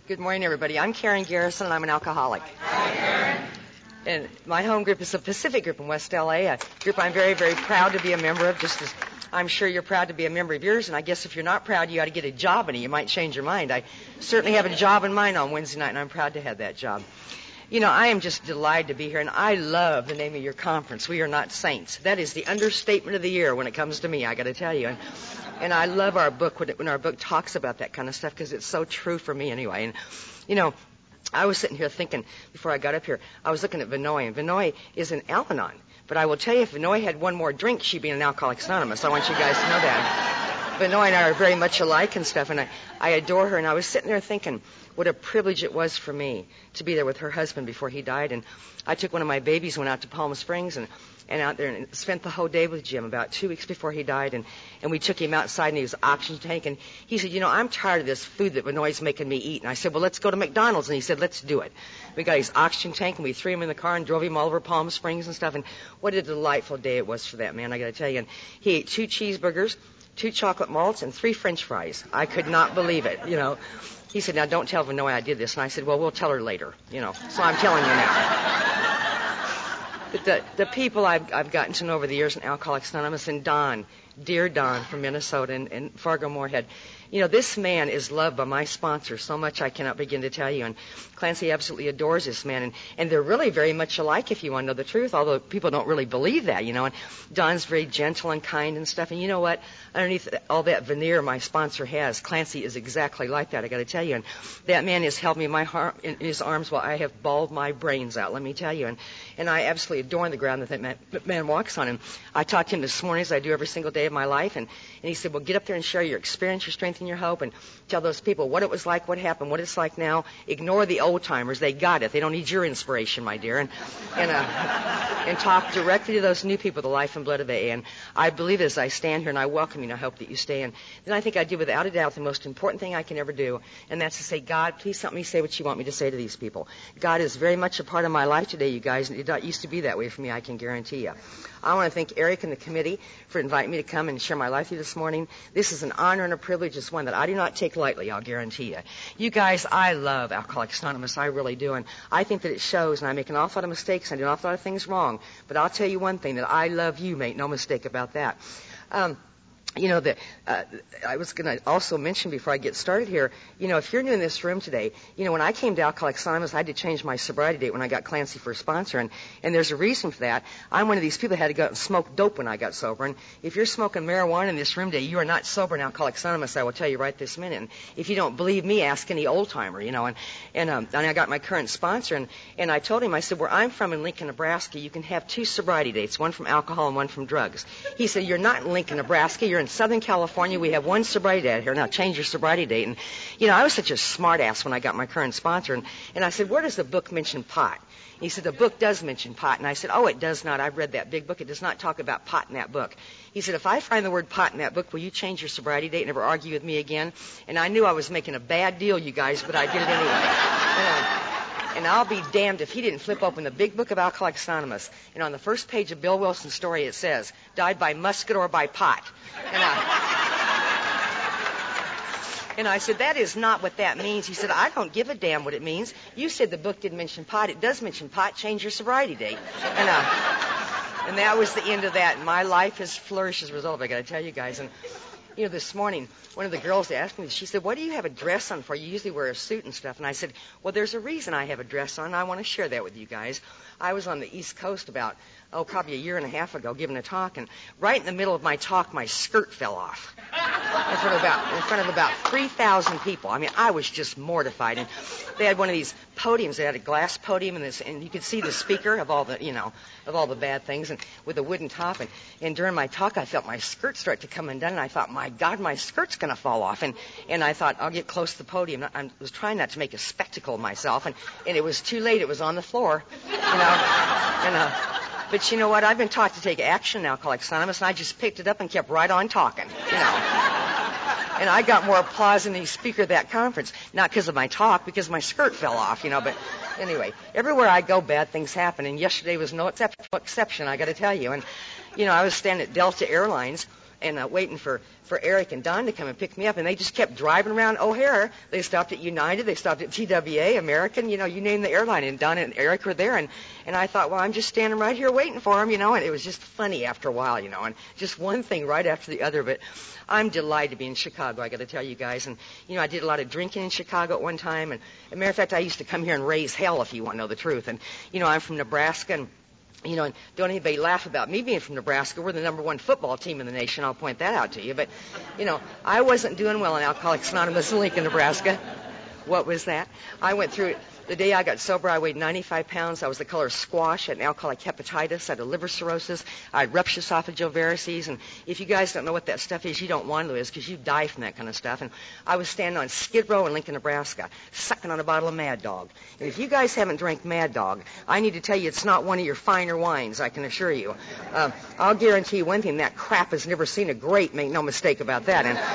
Good morning, everybody. I'm Karen Garrison, and I'm an alcoholic. Hi, Karen. And my home group is the Pacific Group in West L.A., a group I'm very, very proud to be a member of, just as I'm sure you're proud to be a member of yours. And I guess if you're not proud, you ought to get a job in it. You might change your mind. I certainly have a job in mind on Wednesday night, and I'm proud to have that job. You know, I am just delighted to be here, and I love the name of your conference, We Are Not Saints. That is the understatement of the year when it comes to me, I got to tell you. And I love our book when our book talks about that kind of stuff, because it's so true for me anyway. And, you know, I was sitting here thinking, before I got up here, I was looking at Vinoy, and Vinoy is an Al-Anon. But I will tell you, if Vinoy had one more drink, she'd be an Alcoholics Anonymous. I want you guys to know that. Vinoy and I are very much alike and stuff, and I adore her. And I was sitting there thinking what a privilege it was for me to be there with her husband before he died. And I took one of my babies, went out to Palm Springs, and out there and spent the whole day with Jim about 2 weeks before he died. And we took him outside, and he was oxygen tank. And he said, you know, I'm tired of this food that Vinoy's making me eat. And I said, well, let's go to McDonald's. And he said, let's do it. We got his oxygen tank, and we threw him in the car and drove him all over Palm Springs and stuff. And what a delightful day it was for that man, I got to tell you. And he ate 2 cheeseburgers, 2 chocolate malts, and 3 French fries. I could not believe it, you know. He said, now don't tell Vinoy I did this. And I said, well, we'll tell her later, you know. So I'm telling you now. But the people I've gotten to know over the years in Alcoholics Anonymous, and Don, dear Don from Minnesota and Fargo Moorhead, you know, this man is loved by my sponsor so much I cannot begin to tell you. And Clancy absolutely adores this man. And they're really very much alike, if you want to know the truth, although people don't really believe that, you know. And Don's very gentle and kind and stuff. And you know what? Underneath all that veneer my sponsor has, Clancy is exactly like that, I got to tell you. And that man has held me in his arms while I have bawled my brains out, let me tell you. And I absolutely adore the ground that man walks on. And I talked to him this morning, as I do every single day of my life. And he said, well, get up there and share your experience, your strength, and your hope, and tell those people what it was like, what happened, what it's like now. Ignore the old timers. They got it. They don't need your inspiration, my dear. And talk directly to those new people, the life and blood of AA. And I believe as I stand here, and I welcome you, and I hope that you stay. And then I think I do, without a doubt, the most important thing I can ever do, and that's to say, God, please help me say what you want me to say to these people. God is very much a part of my life today, you guys, and it used to be that way for me, I can guarantee you. I want to thank Eric and the committee for inviting me to come and share my life with you this morning. This is an honor and a privilege. It's one that I do not take lightly, I'll guarantee you. You guys, I love Alcoholics Anonymous. I really do. And I think that it shows, and I make an awful lot of mistakes, and I do an awful lot of things wrong. But I'll tell you one thing, that I love you, make no mistake about that. You know, I was going to also mention before I get started here, you know, if you're new in this room today, you know, when I came to Alcoholics Anonymous, I had to change my sobriety date when I got Clancy for a sponsor, and there's a reason for that. I'm one of these people that had to go out and smoke dope when I got sober, and if you're smoking marijuana in this room today, you are not sober in Alcoholics Anonymous, I will tell you right this minute. And if you don't believe me, ask any old-timer, you know. And I got my current sponsor, and I told him, I said, where I'm from in Lincoln, Nebraska, you can have 2 sobriety dates, one from alcohol and one from drugs. He said, you're not in Lincoln, Nebraska, you're in Southern California. We have 1 sobriety date here. Now change your sobriety date. And, you know, I was such a smart ass when I got my current sponsor. And I said, where does the book mention pot? He said, the book does mention pot. And I said, oh, it does not. I've read that big book. It does not talk about pot in that book. He said, if I find the word pot in that book, will you change your sobriety date and never argue with me again? And I knew I was making a bad deal, you guys, but I did it anyway. And I'll be damned if he didn't flip open the big book of Alcoholics Anonymous. And on the first page of Bill Wilson's story, it says, died by musket or by pot. And I said, that is not what that means. He said, I don't give a damn what it means. You said the book didn't mention pot. It does mention pot. Change your sobriety date. And that was the end of that. And my life has flourished as a result of it, I got to tell you guys. And, you know, this morning, one of the girls asked me, she said, what do you have a dress on for? You usually wear a suit and stuff. And I said, well, there's a reason I have a dress on. I want to share that with you guys. I was on the East Coast about, probably a year and a half ago, giving a talk. And right in the middle of my talk, my skirt fell off in front of about 3,000 people. I mean, I was just mortified. And they had one of these podiums. They had a glass podium, and you could see the speaker of all the bad things, and with a wooden top. And during my talk, I felt my skirt start to come undone, and I thought, my God, my skirt's going to fall off. And I thought, I'll get close to the podium. I was trying not to make a spectacle of myself, and it was too late. It was on the floor, you know. But you know what? I've been taught to take action in Alcoholics Anonymous, and I just picked it up and kept right on talking, you know. And I got more applause than the speaker at that conference, not because of my talk, because my skirt fell off, you know. But anyway, everywhere I go, bad things happen, and yesterday was no exception, I got to tell you. And, you know, I was standing at Delta Airlines, and waiting for Eric and Don to come and pick me up, and they just kept driving around O'Hare. They stopped at United, they stopped at TWA, American, you name the airline, and Don and Eric were there, and I thought, well, I'm just standing right here waiting for them, and it was just funny after a while, and just one thing right after the other. But I'm delighted to be in Chicago, I got to tell you guys, and I did a lot of drinking in Chicago at one time, and as a matter of fact, I used to come here and raise hell, if you want to know the truth, and I'm from Nebraska, and and don't anybody laugh about me being from Nebraska. We're the #1 football team in the nation. I'll point that out to you. But, I wasn't doing well in Alcoholics Anonymous in Lincoln, Nebraska. What was that? I went through it. The day I got sober, I weighed 95 pounds. I was the color of squash. I had an alcoholic hepatitis. I had a liver cirrhosis. I had ruptured esophageal varices. And if you guys don't know what that stuff is, you don't want to, because you die from that kind of stuff. And I was standing on Skid Row in Lincoln, Nebraska, sucking on a bottle of Mad Dog. And if you guys haven't drank Mad Dog, I need to tell you it's not one of your finer wines, I can assure you. I'll guarantee you one thing, that crap has never seen a grape, make no mistake about that. And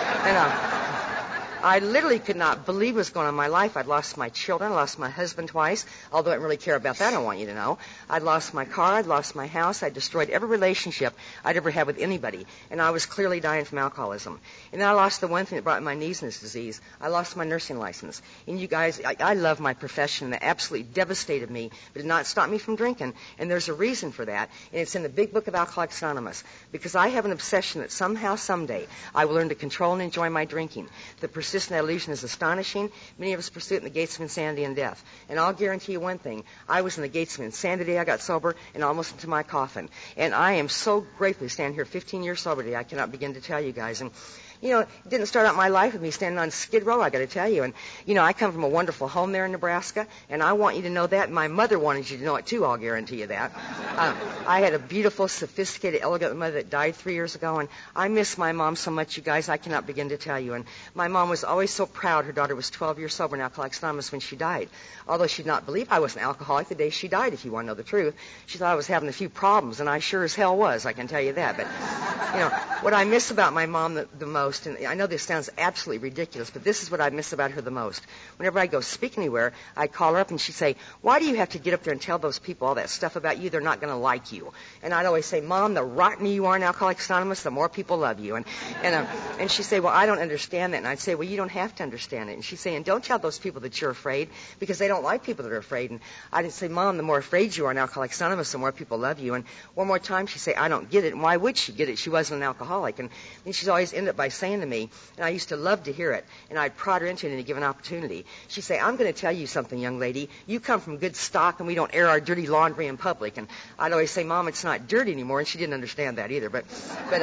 I literally could not believe what was going on in my life. I'd lost my children, lost my husband twice, although I didn't really care about that, I want you to know. I'd lost my car, I'd lost my house, I'd destroyed every relationship I'd ever had with anybody, and I was clearly dying from alcoholism. And then I lost the one thing that brought my knees in this disease. I lost my nursing license. And you guys, I love my profession. That absolutely devastated me, but did not stop me from drinking, and there's a reason for that, and it's in the big book of Alcoholics Anonymous, because I have an obsession that somehow, someday, I will learn to control and enjoy my drinking. The persistent illusion is astonishing. Many of us pursue it in the gates of insanity and death. And I'll guarantee you one thing. I was in the gates of insanity. I got sober and almost into my coffin. And I am so grateful to stand here 15 years sober today. I cannot begin to tell you guys. And it didn't start out my life with me standing on Skid Row, I got to tell you. And, I come from a wonderful home there in Nebraska, and I want you to know that. My mother wanted you to know it, too, I'll guarantee you that. I had a beautiful, sophisticated, elegant mother that died 3 years ago, and I miss my mom so much, you guys, I cannot begin to tell you. And my mom was always so proud her daughter was 12 years sober in Alcoholics Anonymous when she died. Although she did not believe I was an alcoholic the day she died, if you want to know the truth. She thought I was having a few problems, and I sure as hell was, I can tell you that. But, what I miss about my mom the most, and I know this sounds absolutely ridiculous, but this is what I miss about her the most. Whenever I go speak anywhere, I'd call her up and she'd say, why do you have to get up there and tell those people all that stuff about you? They're not going to like you. And I'd always say, Mom, the rottener you are in Alcoholics Anonymous, the more people love you. And she'd say, well, I don't understand that. And I'd say, well, you don't have to understand it. And she'd say, and don't tell those people that you're afraid, because they don't like people that are afraid. And I'd say, Mom, the more afraid you are in Alcoholics Anonymous, the more people love you. And one more time she'd say, I don't get it. And why would she get it? She wasn't an alcoholic. And then she'd always end up by saying to me, and I used to love to hear it, and I'd prod her into it in a given opportunity. She'd say, I'm going to tell you something, young lady. You come from good stock, and we don't air our dirty laundry in public. And I'd always say, Mom, it's not dirty anymore, and she didn't understand that either. But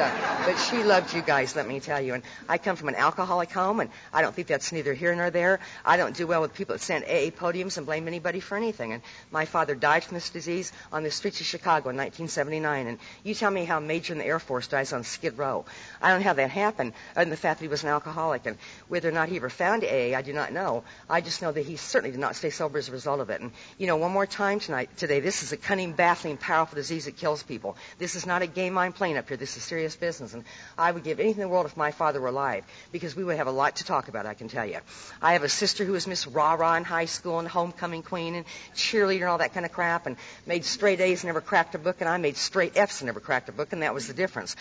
she loved you guys, let me tell you. And I come from an alcoholic home, and I don't think that's neither here nor there. I don't do well with people that stand AA podiums and blame anybody for anything. And my father died from this disease on the streets of Chicago in 1979. And you tell me how a major in the Air Force dies on Skid Row. I don't know how that happened, other than the fact that he was an alcoholic. And whether or not he ever found AA, I do not know. I just know that he certainly did not stay sober as a result of it. And, one more time today, this is a cunning, baffling, powerful disease that kills people. This is not a game I'm playing up here. This is serious business. And I would give anything in the world if my father were alive, because we would have a lot to talk about, I can tell you. I have a sister who was Miss Rah-Rah in high school and homecoming queen and cheerleader and all that kind of crap, and made straight A's and never cracked a book, and I made straight F's and never cracked a book, and that was the difference.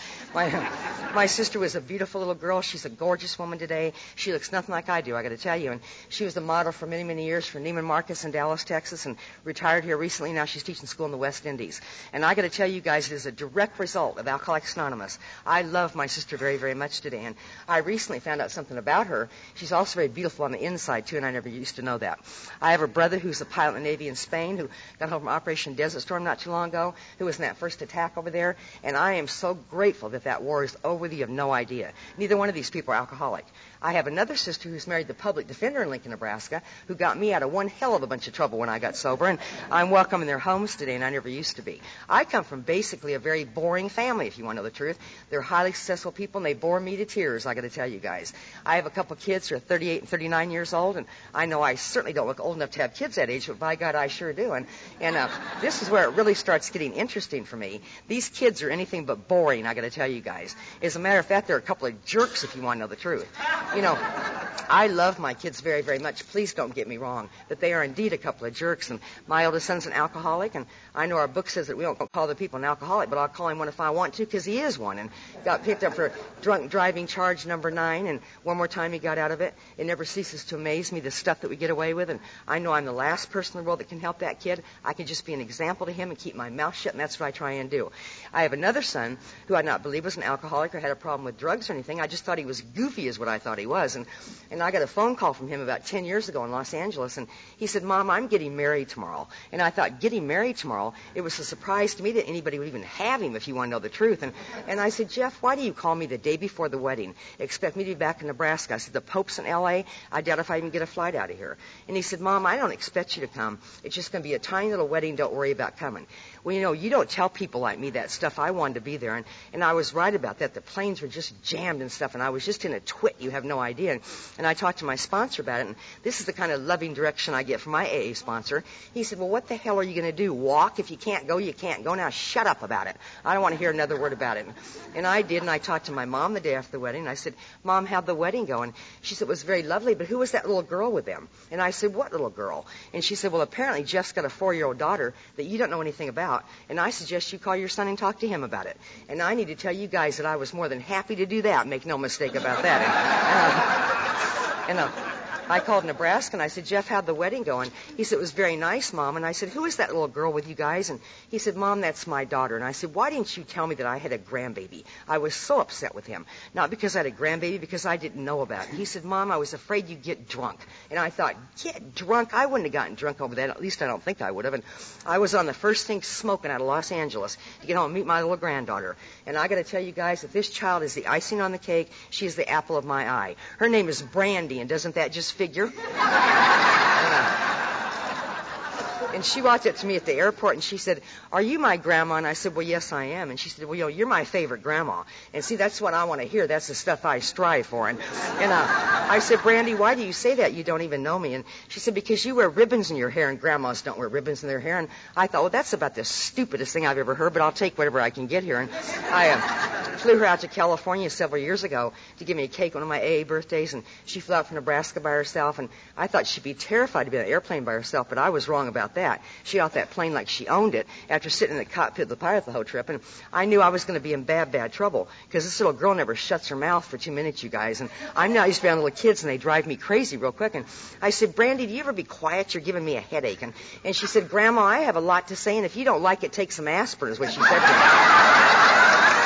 My sister was a beautiful little girl. She's a gorgeous woman today. She looks nothing like I do, I got to tell you. And she was the model for many, many years for Neiman Marcus in Dallas, Texas, and retired here recently. Now she's teaching school in the West Indies. And I got to tell you guys, it is a direct result of Alcoholics Anonymous. I love my sister very, very much today. And I recently found out something about her. She's also very beautiful on the inside, too, and I never used to know that. I have a brother who's a pilot in the Navy in Spain who got home from Operation Desert Storm not too long ago, who was in that first attack over there. And I am so grateful that war is over. You have no idea. Neither one of these people are alcoholic. I have another sister who's married the public defender in Lincoln, Nebraska, who got me out of one hell of a bunch of trouble when I got sober, and I'm welcome in their homes today, and I never used to be. I come from basically a very boring family, if you want to know the truth. They're highly successful people, and they bore me to tears, I got to tell you guys. I have a couple kids who are 38 and 39 years old, and I know I certainly don't look old enough to have kids that age, but by God, I sure do. And this is where it really starts getting interesting for me. These kids are anything but boring, I got to tell you guys. As a matter of fact, they're a couple of jerks, if you want to know the truth. You know, I love my kids very, very much. Please don't get me wrong, that they are indeed a couple of jerks. And my oldest son's an alcoholic, and I know our book says that we don't call the people an alcoholic, but I'll call him one if I want to, because he is one. And got picked up for drunk driving charge number 9, and one more time he got out of it. It never ceases to amaze me, the stuff that we get away with. And I know I'm the last person in the world that can help that kid. I can just be an example to him and keep my mouth shut, and that's what I try and do. I have another son who I not believe was an alcoholic or had a problem with drugs or anything. I just thought he was goofy is what I thought he was. And I got a phone call from him about 10 years ago in Los Angeles, and he said, Mom, I'm getting married tomorrow. And I thought, getting married tomorrow? It was a surprise to me that anybody would even have him, if you want to know the truth. And I said, Jeff, why do you call me the day before the wedding? Expect me to be back in Nebraska. I said, the Pope's in L.A. I doubt if I even get a flight out of here. And he said, Mom, I don't expect you to come. It's just going to be a tiny little wedding. Don't worry about coming. Well, you know, you don't tell people like me that stuff. I wanted to be there. And I was right about that. The planes were just jammed and stuff, and I was just in a twit. You have no idea. And I talked to my sponsor about it, and this is the kind of loving direction I get from my AA sponsor. He said, well, what the hell are you going to do? Walk? If you can't go, you can't go. Now shut up about it. I don't want to hear another word about it. And I did, and I talked to my mom the day after the wedding, and I said, Mom, how'd the wedding go? And she said, it was very lovely, but who was that little girl with them? And I said, what little girl? And she said, well, apparently Jeff's got a 4-year-old daughter that you don't know anything about, and I suggest you call your son and talk to him about it. And I need to tell you guys that I was more than happy to do that. Make no mistake about that. And I called Nebraska, and I said, Jeff, how'd the wedding go? And he said, it was very nice, Mom. And I said, who is that little girl with you guys? And he said, Mom, that's my daughter. And I said, why didn't you tell me that I had a grandbaby? I was so upset with him. Not because I had a grandbaby, because I didn't know about it. He said, Mom, I was afraid you'd get drunk. And I thought, get drunk? I wouldn't have gotten drunk over that. At least I don't think I would have. And I was on the first thing smoking out of Los Angeles to get home and meet my little granddaughter. And I got to tell you guys that this child is the icing on the cake. She is the apple of my eye. Her name is Brandy, and doesn't that just figure? And she walked up to me at the airport, and she said, are you my grandma? And I said, well, yes, I am. And she said, well, you know, you're my favorite grandma. And see, that's what I want to hear. That's the stuff I strive for. And I said, Brandy, why do you say that? You don't even know me. And she said, because you wear ribbons in your hair, and grandmas don't wear ribbons in their hair. And I thought, well, that's about the stupidest thing I've ever heard, but I'll take whatever I can get here. And I flew her out to California several years ago to give me a cake on one of my AA birthdays, and she flew out from Nebraska by herself, and I thought she'd be terrified to be on an airplane by herself, but I was wrong about that. She got off that plane like she owned it after sitting in the cockpit of the pilot the whole trip, and I knew I was going to be in bad, bad trouble, because this little girl never shuts her mouth for 2 minutes, you guys, and I'm not used to around little kids, and they drive me crazy real quick. And I said, Brandy, do you ever be quiet? You're giving me a headache. And she said, Grandma, I have a lot to say, and if you don't like it, take some aspirin, is what she said to me.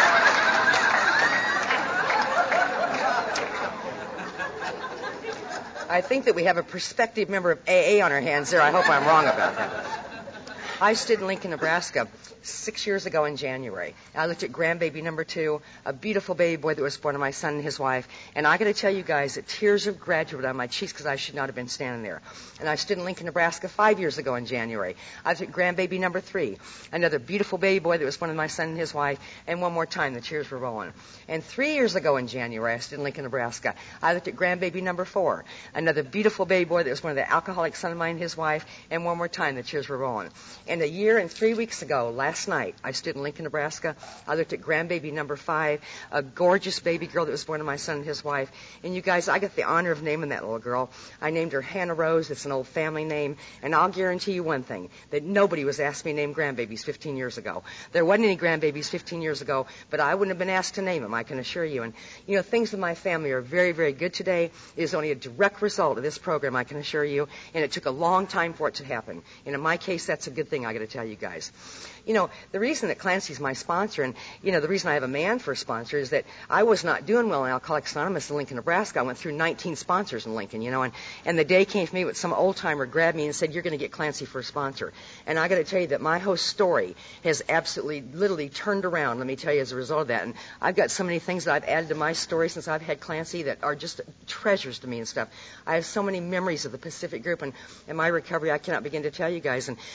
I think that we have a prospective member of AA on our hands there. I hope I'm wrong about that. I stood in Lincoln, Nebraska 6 years ago in January. I looked at grandbaby number 2, a beautiful baby boy that was born to my son and his wife. And I got to tell you guys that tears of gratitude on my cheeks because I should not have been standing there. And I stood in Lincoln, Nebraska 5 years ago in January. I looked at grandbaby number 3, another beautiful baby boy that was born to my son and his wife. And one more time, the tears were rolling. And 3 years ago in January, I stood in Lincoln, Nebraska. I looked at grandbaby number 4, another beautiful baby boy that was one of the alcoholic son of mine and his wife. And one more time, the tears were rolling. And a year and 3 weeks ago, last night, I stood in Lincoln, Nebraska. I looked at grandbaby number 5, a gorgeous baby girl that was born to my son and his wife. And you guys, I got the honor of naming that little girl. I named her Hannah Rose. It's an old family name. And I'll guarantee you one thing, that nobody was asked me to name grandbabies 15 years ago. There wasn't any grandbabies 15 years ago, but I wouldn't have been asked to name them, I can assure you. And, you know, things in my family are very, very good today. It is only a direct result of this program, I can assure you. And it took a long time for it to happen. And in my case, that's a good thing, I got to tell you guys. You know, the reason that Clancy's my sponsor, and, you know, the reason I have a man for a sponsor is that I was not doing well in Alcoholics Anonymous in Lincoln, Nebraska. I went through 19 sponsors in Lincoln, you know, and the day came for me with some old-timer grabbed me and said, you're going to get Clancy for a sponsor. And I got to tell you that my whole story has absolutely, literally turned around, let me tell you, as a result of that. And I've got so many things that I've added to my story since I've had Clancy that are just treasures to me and stuff. I have so many memories of the Pacific Group and my recovery I cannot begin to tell you guys. And, you know,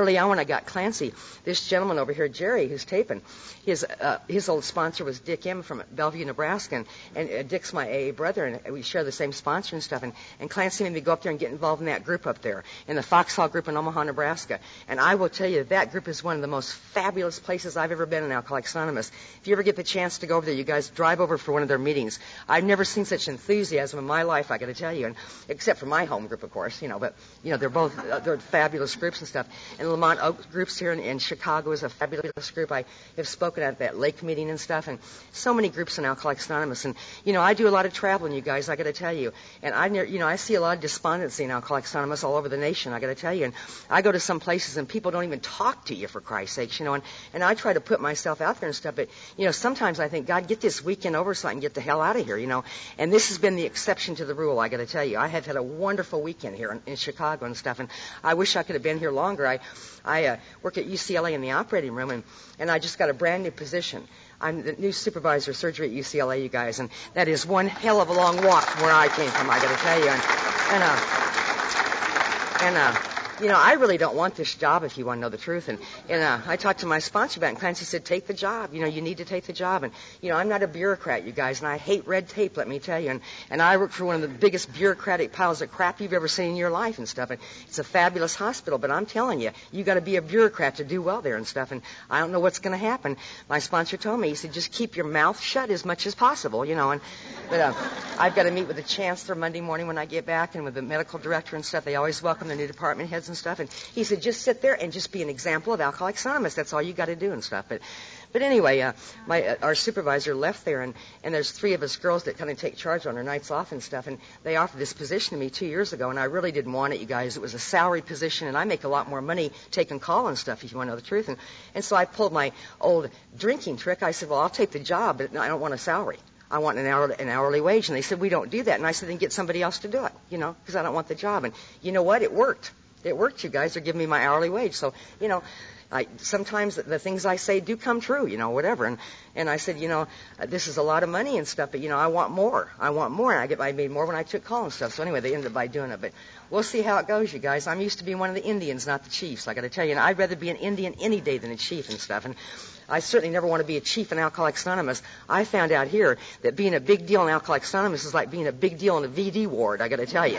early on when I got Clancy, this gentleman over here, Jerry, who's taping, his old sponsor was Dick M. from Bellevue, Nebraska, and Dick's my AA brother, and we share the same sponsor and stuff. And Clancy made me go up there and get involved in that group up there, in the Foxhall group in Omaha, Nebraska. And I will tell you, that group is one of the most fabulous places I've ever been in Alcoholics Anonymous. If you ever get the chance to go over there, you guys drive over for one of their meetings. I've never seen such enthusiasm in my life, I got to tell you, and except for my home group, of course, but they're fabulous groups and stuff. And Lamont Oaks groups here in Chicago is a fabulous group. I have spoken at that Lake meeting and stuff, and so many groups in Alcoholics Anonymous. And I do a lot of traveling, you guys, I got to tell you. And I see a lot of despondency in Alcoholics Anonymous all over the nation, I got to tell you. And I go to some places and people don't even talk to you, for Christ's sakes, and I try to put myself out there and stuff. But sometimes I think, God, get this weekend over so I can get the hell out of here, And this has been the exception to the rule, I got to tell you. I have had a wonderful weekend here in Chicago and stuff, and I wish I could have been here longer. I work at UCLA in the operating room, and I just got a brand new position. I'm the new supervisor of surgery at UCLA, you guys, and that is one hell of a long walk from where I came from, I got to tell you. I really don't want this job, if you want to know the truth. And I talked to my sponsor about it, and Clancy said, take the job. You need to take the job. And, I'm not a bureaucrat, you guys, and I hate red tape, let me tell you. And I work for one of the biggest bureaucratic piles of crap you've ever seen in your life and stuff. And it's a fabulous hospital, but I'm telling you, you got to be a bureaucrat to do well there and stuff. And I don't know what's going to happen. My sponsor told me, he said, just keep your mouth shut as much as possible, But I've got to meet with the chancellor Monday morning when I get back, and with the medical director and stuff. They always welcome the new department heads and stuff. And he said, just sit there and just be an example of Alcoholics Anonymous. That's all you got to do and stuff. But anyway, our supervisor left there, and there's 3 of us girls that kind of take charge on our nights off and stuff. And they offered this position to me 2 years ago, and I really didn't want it, you guys. It was a salary position, and I make a lot more money taking call and stuff, if you want to know the truth. And so I pulled my old drinking trick. I said, well, I'll take the job, but I don't want a salary. I want an hourly wage. And they said, we don't do that. And I said, then get somebody else to do it, because I don't want the job. And you know what? It worked. It worked, you guys. They're giving me my hourly wage. So, sometimes the things I say do come true, whatever. And I said, this is a lot of money and stuff, but, I want more. I want more. And I made more when I took call and stuff. So anyway, they ended up by doing it. But we'll see how it goes, you guys. I'm used to being one of the Indians, not the chiefs, I got to tell you. And I'd rather be an Indian any day than a chief and stuff. And I certainly never want to be a chief in Alcoholics Anonymous. I found out here that being a big deal in Alcoholics Anonymous is like being a big deal in a VD ward, I got to tell you.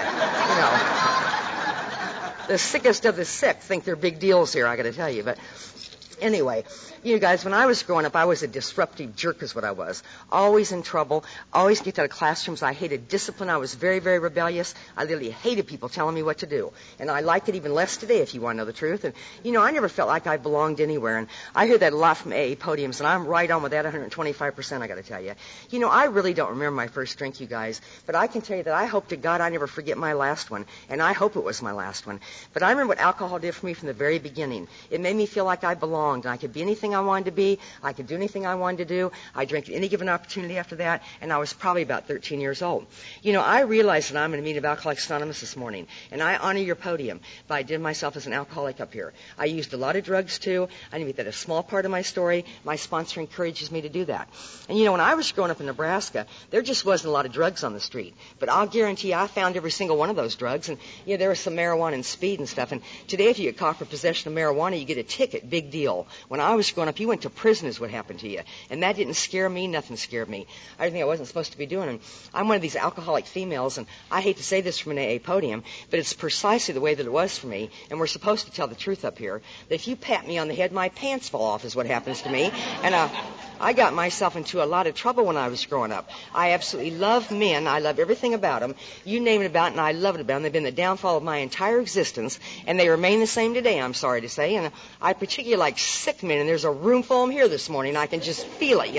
The sickest of the sick think they're big deals here, I got to tell you. But anyway, you guys, when I was growing up, I was a disruptive jerk is what I was. Always in trouble, always kicked out of classrooms. I hated discipline. I was very, very rebellious. I literally hated people telling me what to do. And I like it even less today, if you want to know the truth. And, I never felt like I belonged anywhere. And I hear that a lot from AA podiums, and I'm right on with that 125%, I got to tell you. I really don't remember my first drink, you guys. But I can tell you that I hope to God I never forget my last one. And I hope it was my last one. But I remember what alcohol did for me from the very beginning. It made me feel like I belonged, and I could be anything I wanted to be. I could do anything I wanted to do. I drank at any given opportunity after that, and I was probably about 13 years old. I realized that I'm in a meeting of Alcoholics Anonymous this morning, and I honor your podium by identifying myself as an alcoholic up here. I used a lot of drugs, too. I make that a small part of my story. My sponsor encourages me to do that. And, when I was growing up in Nebraska, there just wasn't a lot of drugs on the street. But I'll guarantee you I found every single one of those drugs, and, there was some marijuana and speed and stuff. And today, if you get caught for possession of marijuana, you get a ticket, big deal. When I was growing up, you went to prison is what happened to you. And that didn't scare me. Nothing scared me. I didn't think I wasn't supposed to be doing it. I'm one of these alcoholic females, and I hate to say this from an AA podium, but it's precisely the way that it was for me, and we're supposed to tell the truth up here, that if you pat me on the head, my pants fall off is what happens to me. And I got myself into a lot of trouble when I was growing up. I absolutely love men. I love everything about them. You name it about it, and I love it about them. They've been the downfall of my entire existence, and they remain the same today, I'm sorry to say. And I particularly like sick men, and there's a room full of them here this morning. I can just feel it,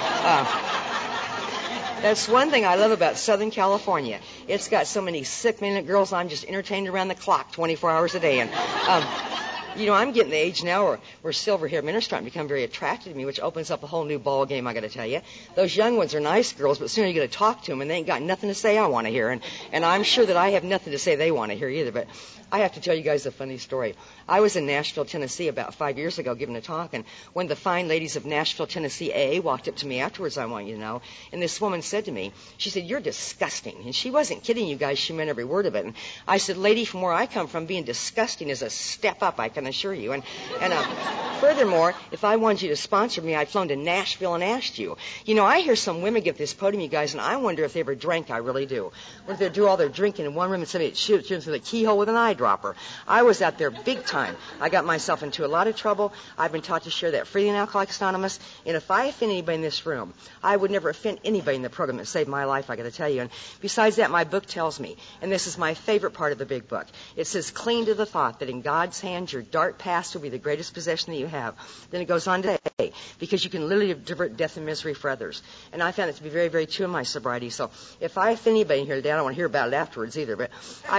That's one thing I love about Southern California. It's got so many sick men and girls. I'm just entertained around the clock 24 hours a day. And I'm getting the age now where silver-haired men are starting to become very attracted to me, which opens up a whole new ball game, I got to tell you. Those young ones are nice girls, but soon you get to talk to them, and they ain't got nothing to say I want to hear. And I'm sure that I have nothing to say they want to hear either. But I have to tell you guys a funny story. I was in Nashville, Tennessee about 5 years ago giving a talk, and one of the fine ladies of Nashville, Tennessee AA walked up to me afterwards, I want you to know, and this woman said to me, she said, "You're disgusting." And she wasn't kidding, you guys. She meant every word of it. And I said, "Lady, from where I come from, being disgusting is a step up. I can can assure you. And furthermore, if I wanted you to sponsor me, I'd flown to Nashville and asked you. You know, I hear some women get this podium, you guys, and I wonder if they ever drank. I really do. Or if they do all their drinking in one room and somebody shoots through the keyhole with an eyedropper. I was out there big time. I got myself into a lot of trouble. I've been taught to share that freely in Alcoholics Anonymous. And if I offend anybody in this room, I would never offend anybody in the program that saved my life, I got to tell you. And besides that, my book tells me, and this is my favorite part of the big book, it says, cling to the thought that in God's hands your dark past will be the greatest possession that you have. Then it goes on to say, because you can literally divert death and misery for others. And I found it to be very, very true in my sobriety. So if I offend anybody in here today, I don't want to hear about it afterwards either, but I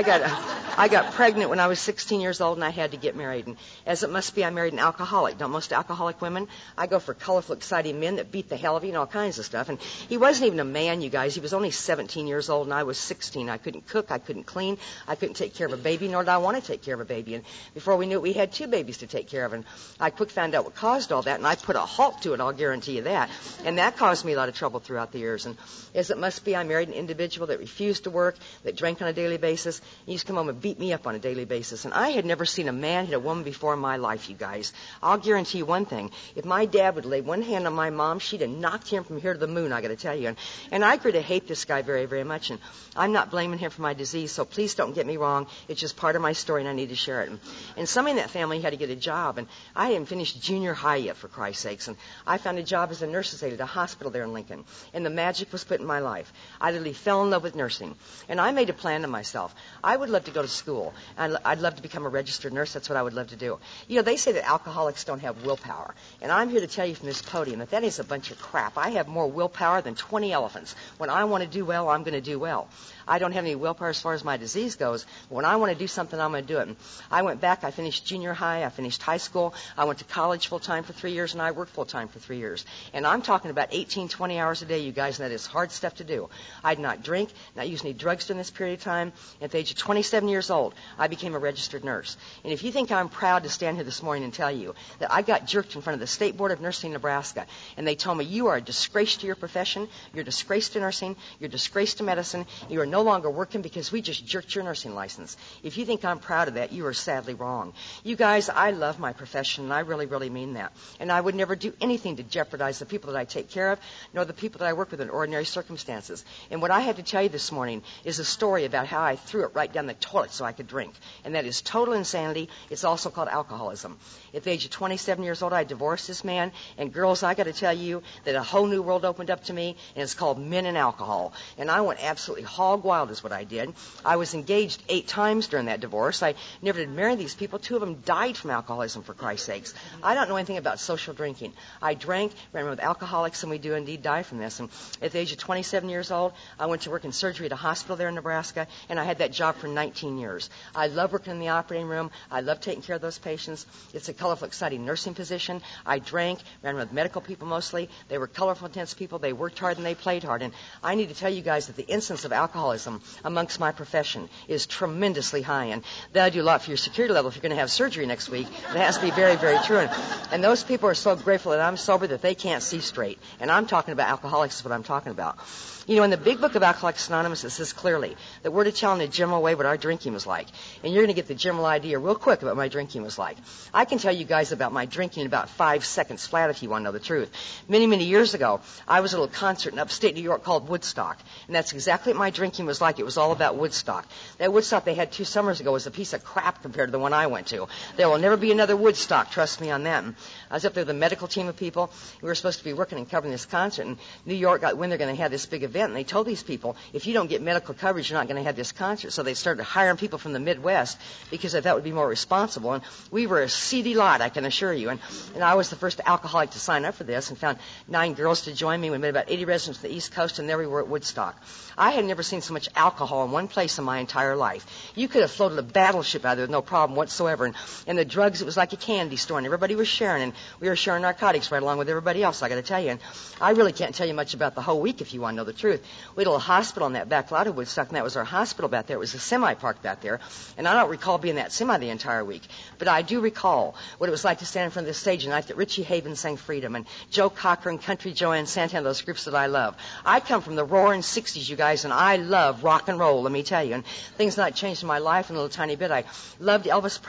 got pregnant when I was 16 years old and I had to get married. And as it must be, I married an alcoholic. Don't most alcoholic women? I go for colorful, exciting men that beat the hell of you and all kinds of stuff. And he wasn't even a man, you guys. He was only 17 years old and I was 16. I couldn't cook. I couldn't clean. I couldn't take care of a baby, nor did I want to take care of a baby. And before we knew it, we had 2 babies to take care of. And I quick found out what caused all that, and I put a halt to it, I'll guarantee you that. And that caused me a lot of trouble throughout the years. And as it must be, I married an individual that refused to work, that drank on a daily basis. He used to come home and beat me up on a daily basis. And I had never seen a man hit a woman before in my life, you guys. I'll guarantee you one thing. If my dad would lay one hand on my mom, she'd have knocked him from here to the moon, I got to tell you. And I grew to hate this guy very, very much. And I'm not blaming him for my disease, so please don't get me wrong. It's just part of my story, and I need to share it. And somebody in that family had to get a job, and I hadn't finished junior high yet, for Christ's sakes. And I found a job as a nurse's aide at a hospital there in Lincoln. And the magic was put in my life. I literally fell in love with nursing. And I made a plan to myself. I would love to go to school. I'd love to become a registered nurse. That's what I would love to do. You know, they say that alcoholics don't have willpower. And I'm here to tell you from this podium that is a bunch of crap. I have more willpower than 20 elephants. When I want to do well, I'm going to do well. I don't have any willpower as far as my disease goes. But when I want to do something, I'm going to do it. And I went back. I finished junior high. I finished high school. I went to college full-time for 3 years, and I worked full-time for 3 years. And I'm talking about 18, 20 hours a day, you guys, and that is hard stuff to do. I did not drink, not use any drugs during this period of time. At the age of 27 years old, I became a registered nurse. And if you think I'm proud to stand here this morning and tell you that I got jerked in front of the State Board of Nursing Nebraska, and they told me, you are a disgrace to your profession, you're a disgrace to nursing, you're a disgrace to medicine, you are no longer working because we just jerked your nursing license. If you think I'm proud of that, you are sadly wrong. You guys, I love my profession, and I really, really mean that. And I would never do anything to jeopardize the people that I take care of, nor the people that I work with in ordinary circumstances. And what I have to tell you this morning is a story about how I threw it right down the toilet so I could drink. And that is total insanity. It's also called alcoholism. At the age of 27 years old, I divorced this man. And girls, I got to tell you that a whole new world opened up to me, and it's called men and alcohol. And I went absolutely hog wild is what I did. I was engaged 8 times during that divorce. I never did marry these people. 2 of them died from alcoholism, for Christ's sakes. I don't know anything about social drinking. I drank, ran with alcoholics, and we do indeed die from this. And at the age of 27 years old, I went to work in surgery at a hospital there in Nebraska, and I had that job for 19 years. I love working in the operating room. I love taking care of those patients. It's a colorful, exciting nursing position. I drank, ran with medical people mostly. They were colorful, intense people. They worked hard and they played hard. And I need to tell you guys that the incidence of alcoholism amongst my profession is tremendously high. And that'll do a lot for your security level if you're going to have surgery next week. It has to be very, very true. And those people are so grateful that I'm sober that they can't see straight. And I'm talking about alcoholics is what I'm talking about. You know, in the big book of Alcoholics Anonymous, it says clearly that we're to tell in a general way what our drinking was like. And you're going to get the general idea real quick about what my drinking was like. I can tell you guys about my drinking in about 5 seconds flat if you want to know the truth. Many, many years ago, I was at a little concert in upstate New York called Woodstock. And that's exactly what my drinking was like. It was all about Woodstock. That Woodstock they had 2 summers ago was a piece of crap compared to the one I went to. There will never be another Woodstock, trust me on that. And I was up there with a medical team of people. We were supposed to be working and covering this concert. And New York got when they're going to have this big event. And they told these people, if you don't get medical coverage, you're not going to have this concert. So they started hiring people from the Midwest because that would be more responsible. And we were a seedy lot, I can assure you. And I was the first alcoholic to sign up for this and found 9 girls to join me. We made about 80 residents from the East Coast, and there we were at Woodstock. I had never seen so much alcohol in one place in my entire life. You could have floated a battleship out there with no problem whatsoever. And the drugs, it was like a candy store, and everybody was sharing. And we were sharing narcotics right along with everybody else, I got to tell you. And I really can't tell you much about the whole week if you want to know the truth. We had a little hospital in that back lot of Woodstock, and that was our hospital back there. It was a semi parked back there. And I don't recall being in that semi the entire week. But I do recall what it was like to stand in front of the stage the night that Richie Havens sang Freedom, and Joe Cocker and Country Joe and Santana, those groups that I love. I come from the roaring 60s, you guys, and I love rock and roll, let me tell you. And things not changed in my life in a little tiny bit. I loved Elvis Presley and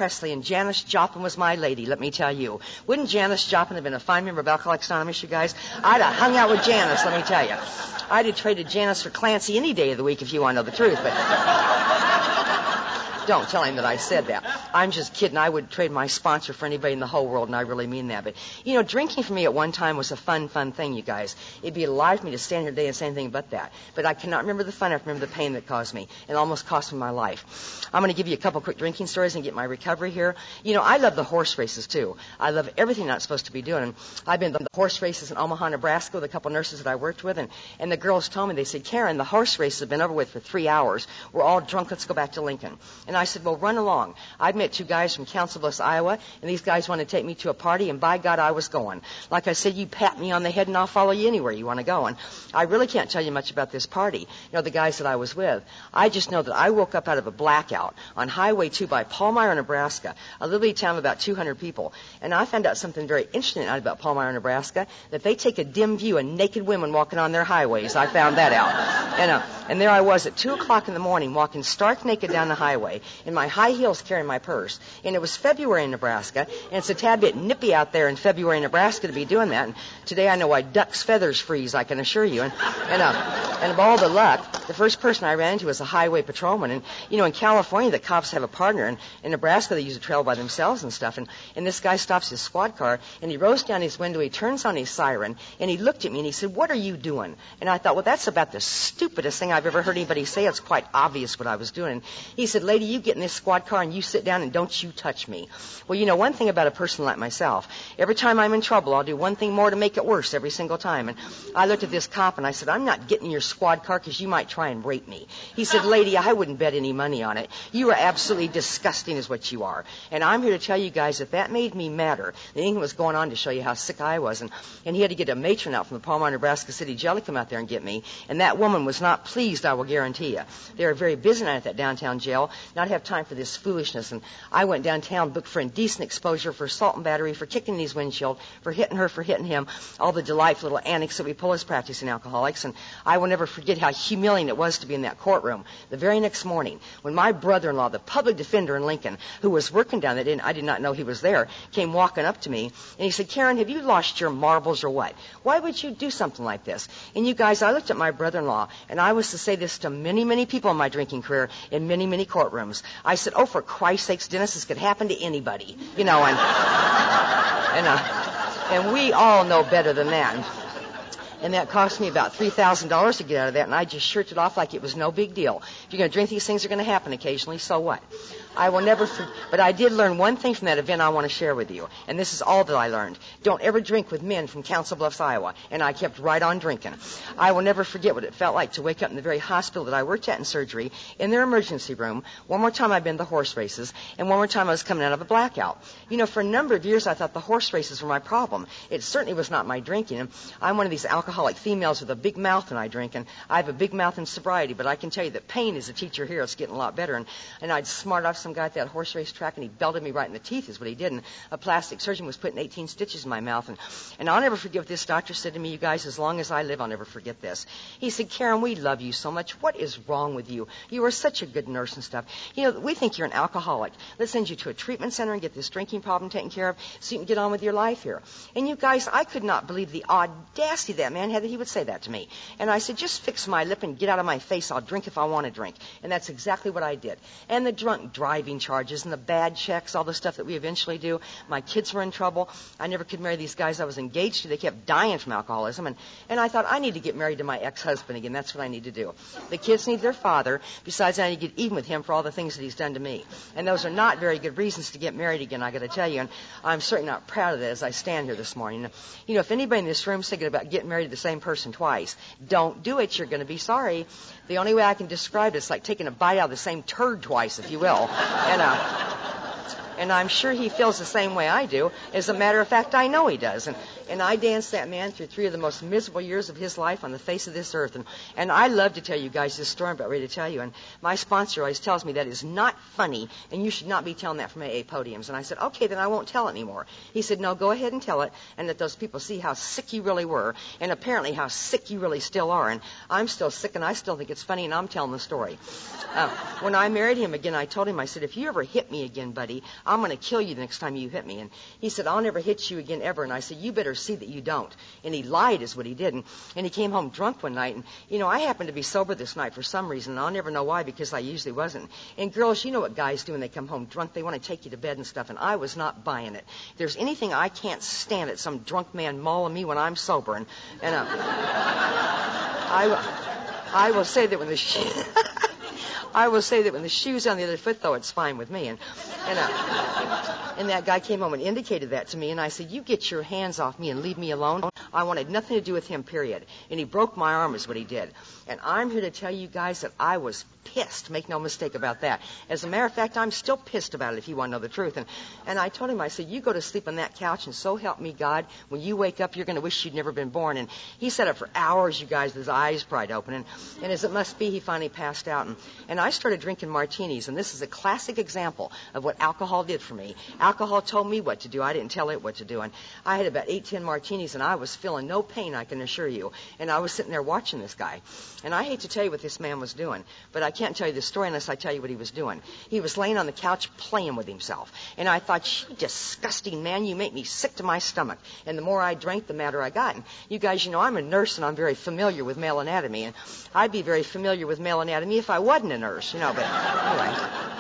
Janis Joplin was my lady, let me tell you. Wouldn't Janis Joplin have been a fine member of Alcoholics Anonymous, you guys? I'd have hung out with Janis, let me tell you. I'd have traded Janis for Clancy any day of the week if you want to know the truth, but... Don't tell him that I said that. I'm just kidding. I would trade my sponsor for anybody in the whole world, and I really mean that. But, drinking for me at one time was a fun thing, you guys. It'd be a lie for me to stand here today and say anything but that. But I cannot remember the fun. I remember the pain that caused me. It almost cost me my life. I'm going to give you a couple quick drinking stories and get my recovery here. I love the horse races, too. I love everything I'm not supposed to be doing. And I've been to the horse races in Omaha, Nebraska with a couple nurses that I worked with. And the girls told me, they said, Karen, the horse races have been over with for 3 hours. We're all drunk. Let's go back to Lincoln. And I said, well, run along. I'd met 2 guys from Council Bluffs, Iowa, and these guys wanted to take me to a party, and by God, I was going. Like I said, you pat me on the head, and I'll follow you anywhere you want to go. And I really can't tell you much about this party, the guys that I was with. I just know that I woke up out of a blackout on Highway 2 by Palmyra, Nebraska, a little bitty town of about 200 people. And I found out something very interesting about Palmyra, Nebraska, that they take a dim view of naked women walking on their highways. I found that out. And there I was at 2 o'clock in the morning, walking stark naked down the highway in my high heels carrying my purse. And it was February in Nebraska, and it's a tad bit nippy out there in February in Nebraska to be doing that. And today I know why ducks' feathers freeze, I can assure you. And of all the luck, the first person I ran into was a highway patrolman. And, in California, the cops have a partner. And in Nebraska, they use a trail by themselves and stuff. And this guy stops his squad car, and he rolls down his window, he turns on his siren, and he looked at me, and he said, what are you doing? And I thought, well, that's about the stupidest thing I've ever heard anybody say. It's quite obvious what I was doing. And he said, lady, you get in this squad car, and you sit down, and don't you touch me. Well, one thing about a person like myself, every time I'm in trouble, I'll do one thing more to make it worse every single time. And I looked at this cop, and I said, I'm not getting in your squad car because you might try and rape me. He said, lady, I wouldn't bet any money on it. You are absolutely disgusting is what you are. And I'm here to tell you guys that that made me madder than anything was going on to show you how sick I was. And he had to get a matron out from the Palmyra, Nebraska City Jail to come out there and get me. And that woman was not pleased, I will guarantee you. They were very busy night at that downtown jail, not have time for this foolishness. And I went downtown, looked for indecent exposure, for assault and battery, for kicking his windshield, for hitting her, for hitting him, all the delightful little antics that we pull as practicing alcoholics. And I will never forget how humiliating it was to be in that courtroom the very next morning when my brother-in-law, the public defender in Lincoln, who was working down there, I did not know he was there, came walking up to me, and he said, Karen, have you lost your marbles or what? Why would you do something like this? And you guys, I looked at my brother-in-law, and I was to say this to many, many people in my drinking career in many, many courtrooms. I said, oh, for Christ's sakes, Dennis, this could happen to anybody, and we all know better than that. And that cost me about $3,000 to get out of that, and I just shirked it off like it was no big deal. If you're going to drink, these things are going to happen occasionally, so what? I will never but I did learn one thing from that event I want to share with you, and this is all that I learned. Don't ever drink with men from Council Bluffs, Iowa, and I kept right on drinking. I will never forget what it felt like to wake up in the very hospital that I worked at in surgery, in their emergency room. One more time I'd been to the horse races, and one more time I was coming out of a blackout. For a number of years I thought the horse races were my problem. It certainly was not my drinking. And I'm one of these alcoholic females with a big mouth when I drink, and I have a big mouth in sobriety, but I can tell you that pain is a teacher here. It's getting a lot better. And I'd smart off some guy at that horse race track, and he belted me right in the teeth is what he did. And a plastic surgeon was putting 18 stitches in my mouth. And I'll never forget what this doctor said to me, you guys, as long as I live, I'll never forget this. He said, Karen, we love you so much. What is wrong with you? You are such a good nurse and stuff. We think you're an alcoholic. Let's send you to a treatment center and get this drinking problem taken care of so you can get on with your life here. And you guys, I could not believe the audacity that man had that he would say that to me. And I said, just fix my lip and get out of my face. I'll drink if I want to drink. And that's exactly what I did. And the drunk driving charges and the bad checks, all the stuff that we eventually do. My kids were in trouble. I never could marry these guys I was engaged to. They kept dying from alcoholism. And I thought, I need to get married to my ex-husband again. That's what I need to do. The kids need their father. Besides, I need to get even with him for all the things that he's done to me. And those are not very good reasons to get married again, I got to tell you. And I'm certainly not proud of that as I stand here this morning. If anybody in this room is thinking about getting married to the same person twice, don't do it. You're going to be sorry. The only way I can describe it is like taking a bite out of the same turd twice, if you will. And I'm sure he feels the same way I do. As a matter of fact, I know he does. And I danced that man through 3 of the most miserable years of his life on the face of this earth. And I love to tell you guys this story I'm about ready to tell you. And my sponsor always tells me that is not funny, and you should not be telling that from AA podiums. And I said, okay, then I won't tell it anymore. He said, no, go ahead and tell it, and let those people see how sick you really were, and apparently how sick you really still are. And I'm still sick, and I still think it's funny, and I'm telling the story. When I married him again, I told him, I said, if you ever hit me again, buddy, I'm going to kill you the next time you hit me. And he said, I'll never hit you again ever. And I said, you better see that you don't. And he lied is what he did. And he came home drunk one night. And, I happened to be sober this night for some reason. And I'll never know why, because I usually wasn't. And girls, you know what guys do when they come home drunk. They want to take you to bed and stuff. And I was not buying it. If there's anything I can't stand it, some drunk man mauling me when I'm sober. And I will say that when the shoe's on the other foot, though, it's fine with me. And that guy came home and indicated that to me, and I said, you get your hands off me and leave me alone. I wanted nothing to do with him, period. And he broke my arm is what he did. And I'm here to tell you guys that I was pissed. Make no mistake about that. As a matter of fact, I'm still pissed about it, if you want to know the truth. And I told him, I said, you go to sleep on that couch, and so help me God, when you wake up, you're going to wish you'd never been born. And he sat up for hours, you guys, with his eyes pried open. And as it must be, he finally passed out. And I started drinking martinis, and this is a classic example of what alcohol did for me. Alcohol told me what to do. I didn't tell it what to do. And I had about 8-10 martinis, and I was feeling no pain, I can assure you. And I was sitting there watching this guy. And I hate to tell you what this man was doing, but I can't tell you the story unless I tell you what he was doing. He was laying on the couch playing with himself. And I thought, you disgusting man, you make me sick to my stomach. And the more I drank, the madder I got. And you guys, I'm a nurse, and I'm very familiar with male anatomy. And I'd be very familiar with male anatomy if I wasn't a nurse, but anyway.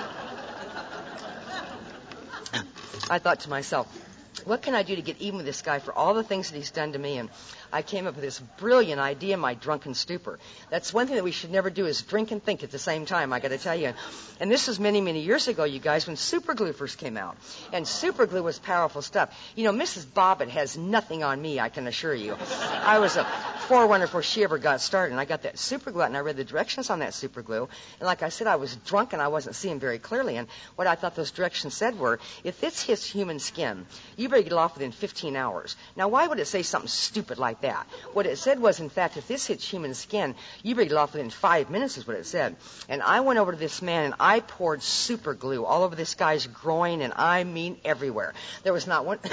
I thought to myself, what can I do to get even with this guy for all the things that he's done to me? And I came up with this brilliant idea in my drunken stupor. That's one thing that we should never do, is drink and think at the same time, I got to tell you. And this was many, many years ago, you guys, when super glue first came out. And super glue was powerful stuff. Mrs. Bobbitt has nothing on me, I can assure you. I was a forerunner before she ever got started. And I got that super glue out, and I read the directions on that super glue. And like I said, I was drunk, and I wasn't seeing very clearly. And what I thought those directions said were, if this hits human skin, you better get it off within 15 hours. Now, why would it say something stupid like that? What it said was, in fact, if this hits human skin, you better get off within 5 minutes, is what it said. And I went over to this man, and I poured super glue all over this guy's groin, and I mean everywhere. There was not one...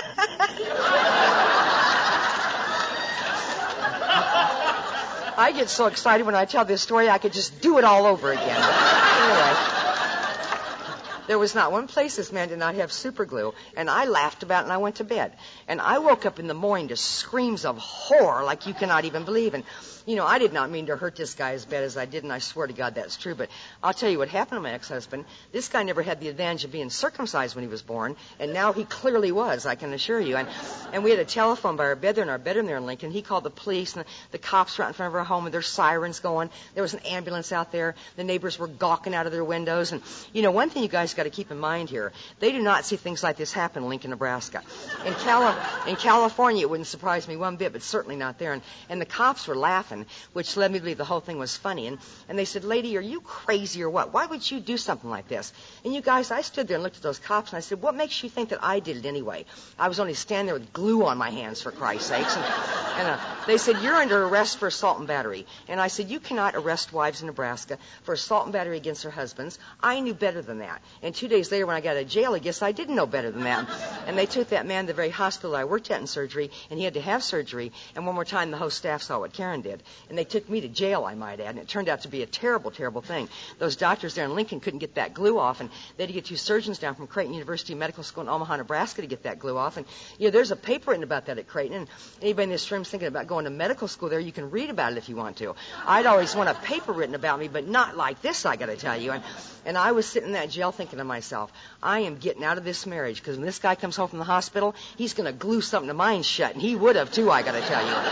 I get so excited when I tell this story, I could just do it all over again. Anyway, there was not one place this man did not have super glue, and I laughed about it, and I went to bed. And I woke up in the morning to screams of horror like you cannot even believe. And, I did not mean to hurt this guy as bad as I did, and I swear to God that's true. But I'll tell you what happened to my ex-husband. This guy never had the advantage of being circumcised when he was born, and now he clearly was, I can assure you. And we had a telephone by our bed there, in our bedroom there in Lincoln. He called the police, and the cops were out in front of our home, and their sirens going. There was an ambulance out there. The neighbors were gawking out of their windows. And, one thing you guys got to keep in mind here, they do not see things like this happen in Lincoln, Nebraska. In California, it wouldn't surprise me one bit, but certainly not there. And the cops were laughing, which led me to believe the whole thing was funny. And they said, lady, are you crazy or what? Why would you do something like this? And you guys, I stood there and looked at those cops, and I said, what makes you think that I did it anyway? I was only standing there with glue on my hands, for Christ's sakes. And they said, you're under arrest for assault and battery. And I said, you cannot arrest wives in Nebraska for assault and battery against their husbands. I knew better than that. And 2 days later, when I got out of jail, I guess I didn't know better than that. And they took that man to the very hospital I worked at in surgery, and he had to have surgery. And one more time, the whole staff saw what Karen did. And they took me to jail, I might add. And it turned out to be a terrible, terrible thing. Those doctors there in Lincoln couldn't get that glue off, and they had to get 2 surgeons down from Creighton University Medical School in Omaha, Nebraska to get that glue off. And, there's a paper written about that at Creighton. And anybody in this room is thinking about going to medical school there, you can read about it if you want to. I'd always want a paper written about me, but not like this, I got to tell you. And I was sitting in that jail thinking to myself, I am getting out of this marriage, because when this guy comes home from the hospital, he's going to glue something to mine shut, and he would have too, I got to tell you.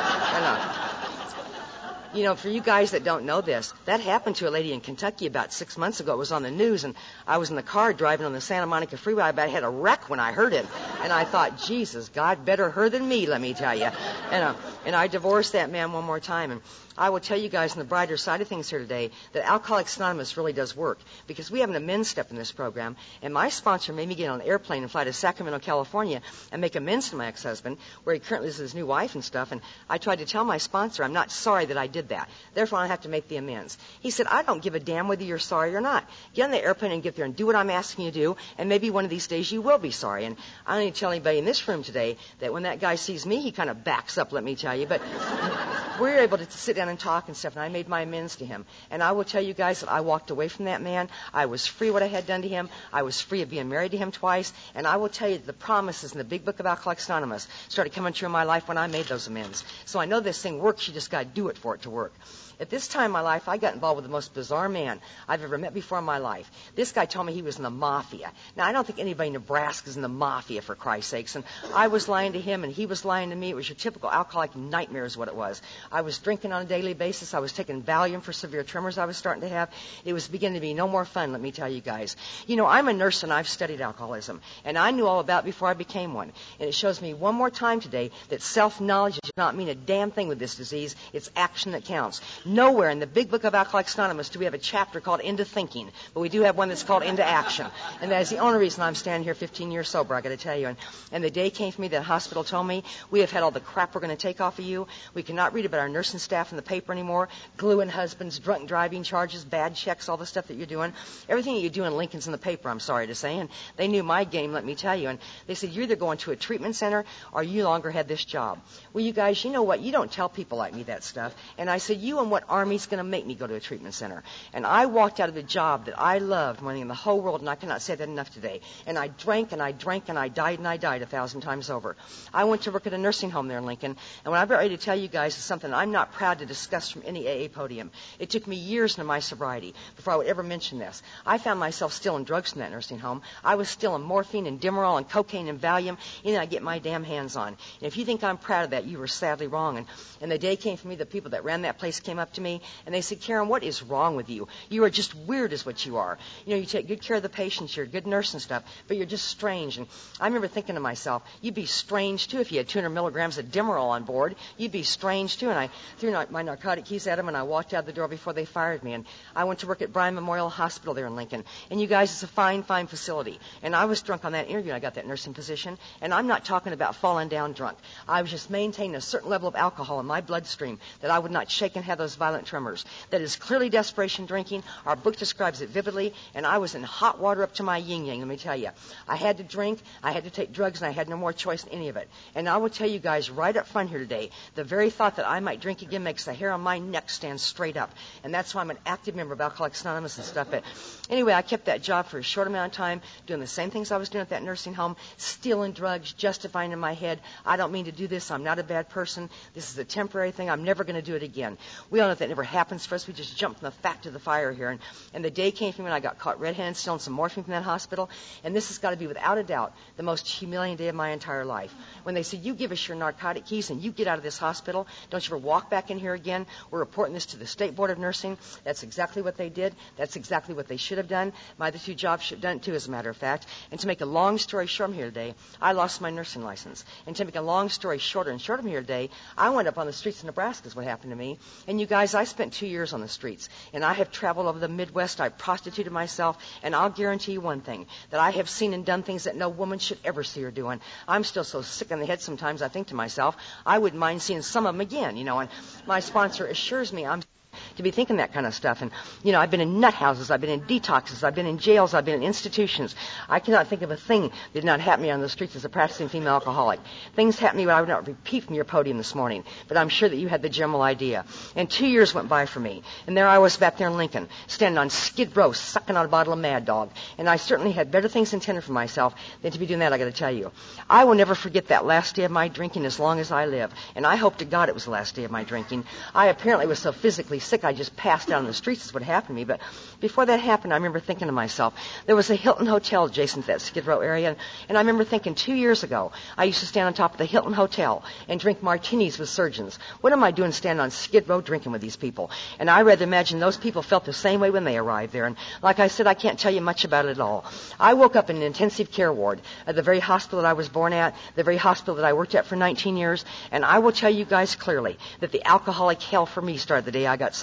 And, for you guys that don't know this, that happened to a lady in Kentucky about 6 months ago. It was on the news, and I was in the car driving on the Santa Monica Freeway. I about had a wreck when I heard it. And I thought, Jesus, God, better her than me, let me tell you. And I divorced that man one more time. And I will tell you guys on the brighter side of things here today that Alcoholics Anonymous really does work, because we have an amends step in this program, and my sponsor made me get on an airplane and fly to Sacramento, California, and make amends to my ex-husband, where he currently is with his new wife and stuff. And I tried to tell my sponsor, I'm not sorry that I did that. Therefore, I have to make the amends. He said, I don't give a damn whether you're sorry or not. Get on the airplane and get there and do what I'm asking you to do, and maybe one of these days you will be sorry. And I don't need to tell anybody in this room today that when that guy sees me, he kind of backs up, let me tell you. But we were able to sit down and talk and stuff, and I made my amends to him. And I will tell you guys that I walked away from that man. I was free of what I had done to him. I was free of being married to him twice. And I will tell you that the promises in the big book of Alcoholics Anonymous started coming true in my life when I made those amends. So I know this thing works. You just got to do it for it to work. At this time in my life, I got involved with the most bizarre man I've ever met before in my life. This guy told me he was in the mafia. Now, I don't think anybody in Nebraska is in the mafia, for Christ's sakes. And I was lying to him, and he was lying to me. It was your typical alcoholic nightmare is what it was. I was drinking on a daily basis. I was taking Valium for severe tremors I was starting to have. It was beginning to be no more fun, let me tell you guys. You know, I'm a nurse, and I've studied alcoholism. And I knew all about it before I became one. And it shows me one more time today that self-knowledge does not mean a damn thing with this disease. It's action that counts. Nowhere in the big book of Alcoholics Anonymous do we have a chapter called Into Thinking, but we do have one that's called Into Action. And that is the only reason I'm standing here 15 years sober, I got to tell you. And the day came for me that the hospital told me, we have had all the crap we're going to take off of you. We cannot read about our nursing staff in the paper anymore. Gluing husbands, drunk driving charges, bad checks, all the stuff that you're doing. Everything that you do in Lincoln's in the paper, I'm sorry to say. And they knew my game, let me tell you. And they said, you're either going to a treatment center or you no longer had this job. Well, you guys, you know what? You don't tell people like me that stuff. And I said, you and what army's going to make me go to a treatment center? And I walked out of the job that I loved more than in the whole world, and I cannot say that enough today. And I drank and I drank and I died 1,000 times over. I went to work at a nursing home there in Lincoln, and when I'm ready to tell you guys something I'm not proud to discuss from any AA podium. It took me years into my sobriety before I would ever mention this. I found myself stealing drugs from that nursing home. I was stealing morphine and Demerol and cocaine and Valium, and I get my damn hands on. And if you think I'm proud of that, you were sadly wrong. And the day came for me, the people that ran that place came up to me, and they said, Karen, what is wrong with you? You are just weird is what you are. You know, you take good care of the patients, you're a good nurse and stuff, but you're just strange. And I remember thinking to myself, you'd be strange too if you had 200 milligrams of Demerol on board. You'd be strange too. And I threw my narcotic keys at them, and I walked out the door before they fired me. And I went to work at Bryan Memorial Hospital there in Lincoln. And you guys, it's a fine, fine facility. And I was drunk on that interview, and I got that nursing position. And I'm not talking about falling down drunk. I was just maintaining a certain level of alcohol in my bloodstream that I would not shake and have those violent tremors. That is clearly desperation drinking. Our book describes it vividly. And I was in hot water up to my yin-yang, let me tell you. I had to drink, I had to take drugs, and I had no more choice than any of it. And I will tell you guys right up front here today, the very thought that I might drink again makes the hair on my neck stand straight up. And that's why I'm an active member of Alcoholics Anonymous and stuff. But anyway, I kept that job for a short amount of time, doing the same things I was doing at that nursing home, stealing drugs, justifying in my head, I don't mean to do this, I'm not a bad person, this is a temporary thing, I'm never going to do it again. We all know that never happens for us. We just jump from the fact to the fire here. And the day came for me when I got caught red-handed stealing some morphine from that hospital. And this has got to be, without a doubt, the most humiliating day of my entire life. When they said, you give us your narcotic keys and you get out of this hospital, don't you ever walk back in here again. We're reporting this to the State Board of Nursing. That's exactly what they did. That's exactly what they should have done. My other two jobs should have done it too, as a matter of fact. And to make a long story short, I'm here today, I lost my nursing license. And to make a long story shorter and short, I'm here today, I went up on the streets of Nebraska is what happened to me. And you guys, I spent 2 years on the streets. And I have traveled over the Midwest. I prostituted myself. And I'll guarantee you one thing, that I have seen and done things that no woman should ever see her doing. I'm still so sick in the head sometimes I think to myself, I wouldn't mind seeing some of them again, you know. And my sponsor assures me I'm to be thinking that kind of stuff. And, you know, I've been in nut houses, I've been in detoxes, I've been in jails, I've been in institutions. I cannot think of a thing that did not happen to me on the streets as a practicing female alcoholic. Things happened to me I would not repeat from your podium this morning, but I'm sure that you had the general idea. And 2 years went by for me, and there I was back there in Lincoln, standing on Skid Row, sucking on a bottle of Mad Dog. And I certainly had better things intended for myself than to be doing that, I got to tell you. I will never forget that last day of my drinking as long as I live, and I hope to God it was the last day of my drinking. I apparently was so physically sick I just passed out on the streets is what happened to me. But before that happened, I remember thinking to myself, there was a Hilton Hotel adjacent to that Skid Row area, and I remember thinking 2 years ago, I used to stand on top of the Hilton Hotel and drink martinis with surgeons. What am I doing standing on Skid Row drinking with these people? And I rather imagine those people felt the same way when they arrived there. And like I said, I can't tell you much about it at all. I woke up in an intensive care ward at the very hospital that I was born at, the very hospital that I worked at for 19 years, and I will tell you guys clearly that the alcoholic hell for me started the day I got sober.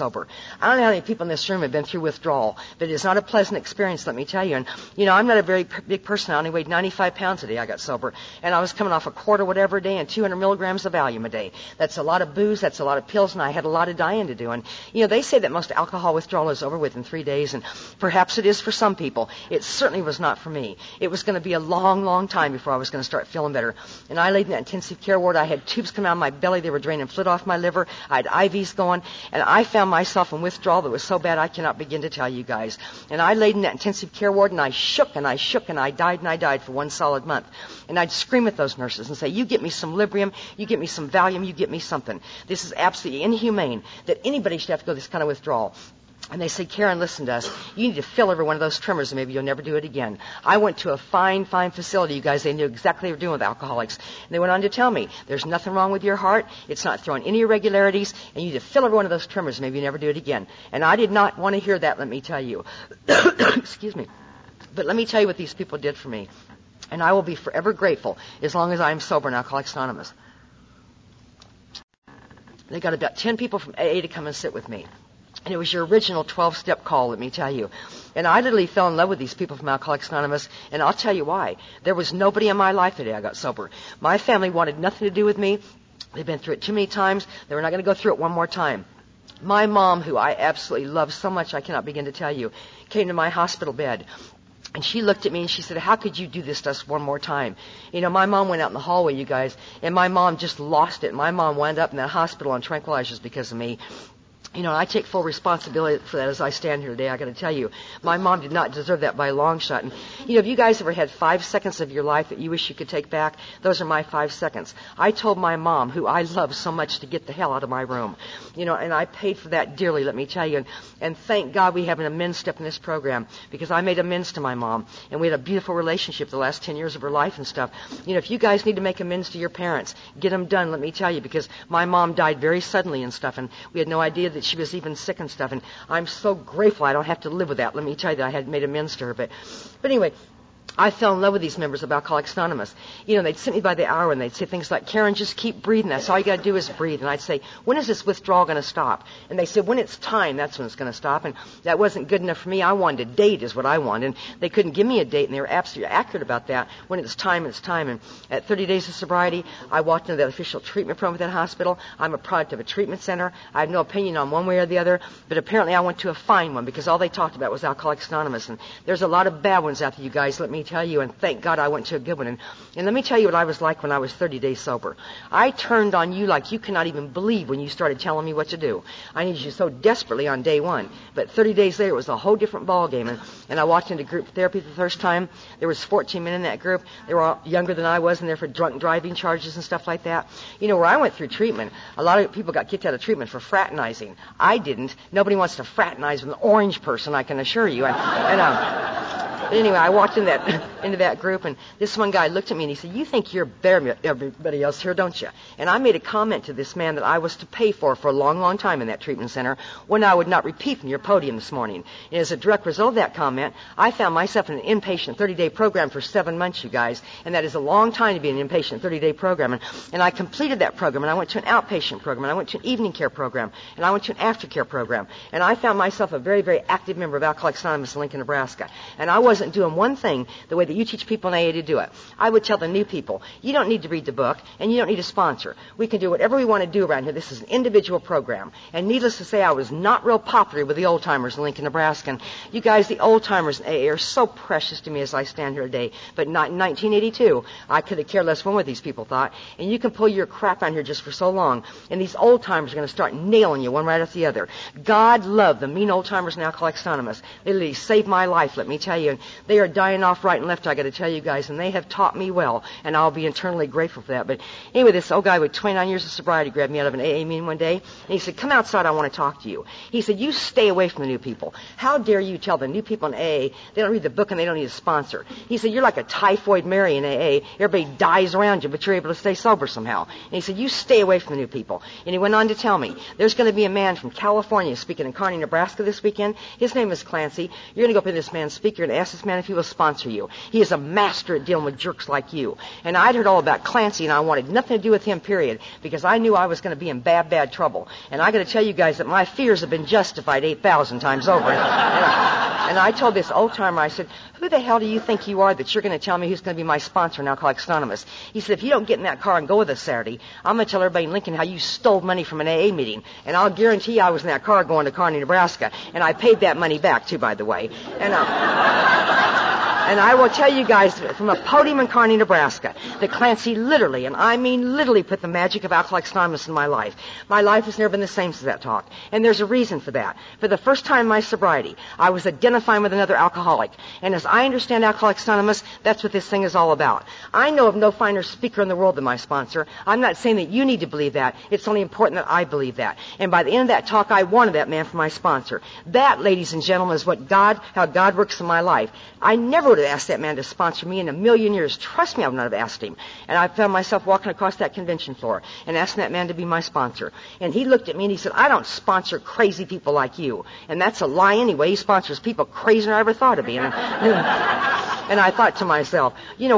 sober. I don't know how many people in this room have been through withdrawal, but it's not a pleasant experience, let me tell you. And, I'm not a very big person. I only weighed 95 pounds a day I got sober. And I was coming off a quart or whatever a day and 200 milligrams of Valium a day. That's a lot of booze. That's a lot of pills. And I had a lot of dying to do. And, they say that most alcohol withdrawal is over within 3 days. And perhaps it is for some people. It certainly was not for me. It was going to be a long, long time before I was going to start feeling better. And I laid in that intensive care ward. I had tubes come out of my belly. They were draining fluid off my liver. I had IVs going. And I found myself in withdrawal that was so bad I cannot begin to tell you guys. And I laid in that intensive care ward and I shook and I shook and I died for 1 solid month. And I'd scream at those nurses and say, you get me some Librium, you get me some Valium, you get me something. This is absolutely inhumane that anybody should have to go this kind of withdrawal. And they say, Karen, listen to us. You need to fill every one of those tremors and maybe you'll never do it again. I went to a fine facility, you guys. They knew exactly what they were doing with alcoholics. And they went on to tell me, there's nothing wrong with your heart. It's not throwing any irregularities. And you need to fill every one of those tremors and maybe you never do it again. And I did not want to hear that, let me tell you. Excuse me. But let me tell you what these people did for me. And I will be forever grateful as long as I'm sober in Alcoholics Anonymous. They got about 10 people from AA to come and sit with me. And it was your original 12-step call, let me tell you. And I literally fell in love with these people from Alcoholics Anonymous, and I'll tell you why. There was nobody in my life the day I got sober. My family wanted nothing to do with me. They've been through it too many times. They were not going to go through it one more time. My mom, who I absolutely love so much I cannot begin to tell you, came to my hospital bed. And she looked at me and she said, how could you do this to us one more time? My mom went out in the hallway, you guys, and my mom just lost it. My mom wound up in that hospital on tranquilizers because of me. I take full responsibility for that as I stand here today. I got to tell you, my mom did not deserve that by a long shot. And, have you guys ever had 5 seconds of your life that you wish you could take back? Those are my 5 seconds. I told my mom, who I love so much, to get the hell out of my room. And I paid for that dearly, let me tell you. And thank God we have an amends step in this program, because I made amends to my mom. And we had a beautiful relationship the last 10 years of her life and stuff. If you guys need to make amends to your parents, get them done, let me tell you, because my mom died very suddenly and stuff, and we had no idea that she was even sick and stuff, and I'm so grateful I don't have to live with that. Let me tell you that I had made amends to her. But anyway, I fell in love with these members of Alcoholics Anonymous. They'd sit me by the hour and they'd say things like, Karen, just keep breathing. That's all you got to do is breathe. And I'd say, when is this withdrawal going to stop? And they said, when it's time, that's when it's going to stop. And that wasn't good enough for me. I wanted a date is what I wanted. And they couldn't give me a date, and they were absolutely accurate about that. When it's time, it's time. And at 30 days of sobriety, I walked into that official treatment program at that hospital. I'm a product of a treatment center. I have no opinion on one way or the other, but apparently I went to a fine one because all they talked about was Alcoholics Anonymous. And there's a lot of bad ones out there, you guys, let me tell you. And thank God I went to a good one. And let me tell you what I was like when I was 30 days sober. I turned on you like you cannot even believe when you started telling me what to do. I needed you so desperately on day one. But 30 days later, it was a whole different ballgame. And I walked into group therapy for the first time. There was 14 men in that group. They were all younger than I was, and they're for drunk driving charges and stuff like that. Where I went through treatment, a lot of people got kicked out of treatment for fraternizing. I didn't. Nobody wants to fraternize with an orange person, I can assure you. But anyway, I walked into that group, and this one guy looked at me and he said, you think you're better than everybody else here, don't you? And I made a comment to this man that I was to pay for a long, long time in that treatment center, when I would not repeat from your podium this morning. And as a direct result of that comment, I found myself in an inpatient 30-day program for 7 months, you guys. And that is a long time to be in an inpatient 30-day program. And I completed that program, and I went to an outpatient program, and I went to an evening care program, and I went to an aftercare program. And I found myself a very, very active member of Alcoholics Anonymous in Lincoln, Nebraska. And I wasn't doing one thing the way that you teach people in AA to do it. I would tell the new people, you don't need to read the book, and you don't need a sponsor. We can do whatever we want to do around here. This is an individual program. And needless to say, I was not real popular with the old-timers in Lincoln, Nebraska. And you guys, the old-timers in AA are so precious to me as I stand here today. But not in 1982. I could have cared less what these people thought. And you can pull your crap on here just for so long, and these old-timers are going to start nailing you one right after the other. God love the mean old-timers in Alcoholics Anonymous. They literally saved my life, let me tell you. And they are dying off right and left, I got to tell you guys, and they have taught me well, and I'll be eternally grateful for that. But anyway, this old guy with 29 years of sobriety grabbed me out of an AA meeting one day, and he said, come outside, I want to talk to you. He said, you stay away from the new people. How dare you tell the new people in AA they don't read the book and they don't need a sponsor? He said, you're like a typhoid Mary in AA. Everybody dies around you, but you're able to stay sober somehow. And he said, you stay away from the new people. And he went on to tell me, there's going to be a man from California speaking in Kearney, Nebraska this weekend. His name is Clancy. You're going to go up to this man's speaker and ask nicest man if he will sponsor you. He is a master at dealing with jerks like you. And I'd heard all about Clancy, and I wanted nothing to do with him, period, because I knew I was going to be in bad, bad trouble. And I got to tell you guys that my fears have been justified 8,000 times over. And I told this old-timer, I said, who the hell do you think you are that you're going to tell me who's going to be my sponsor in Alcoholics Anonymous? He said, if you don't get in that car and go with us Saturday, I'm going to tell everybody in Lincoln how you stole money from an AA meeting. And I'll guarantee I was in that car going to Kearney, Nebraska. And I paid that money back, too, by the way. And I will tell you guys from a podium in Kearney, Nebraska, that Clancy literally, and I mean literally, put the magic of Alcoholics Anonymous in my life. My life has never been the same since that talk. And there's a reason for that. For the first time in my sobriety, I was identifying with another alcoholic. And as I understand Alcoholics Anonymous, that's what this thing is all about. I know of no finer speaker in the world than my sponsor. I'm not saying that you need to believe that. It's only important that I believe that. And by the end of that talk, I wanted that man for my sponsor. That, ladies and gentlemen, is how God works in my life. I never would have asked that man to sponsor me in a million years. Trust me, I would not have asked him. And I found myself walking across that convention floor and asking that man to be my sponsor. And he looked at me and he said, I don't sponsor crazy people like you. And that's a lie anyway. He sponsors people crazier than I ever thought of being. And I thought to myself,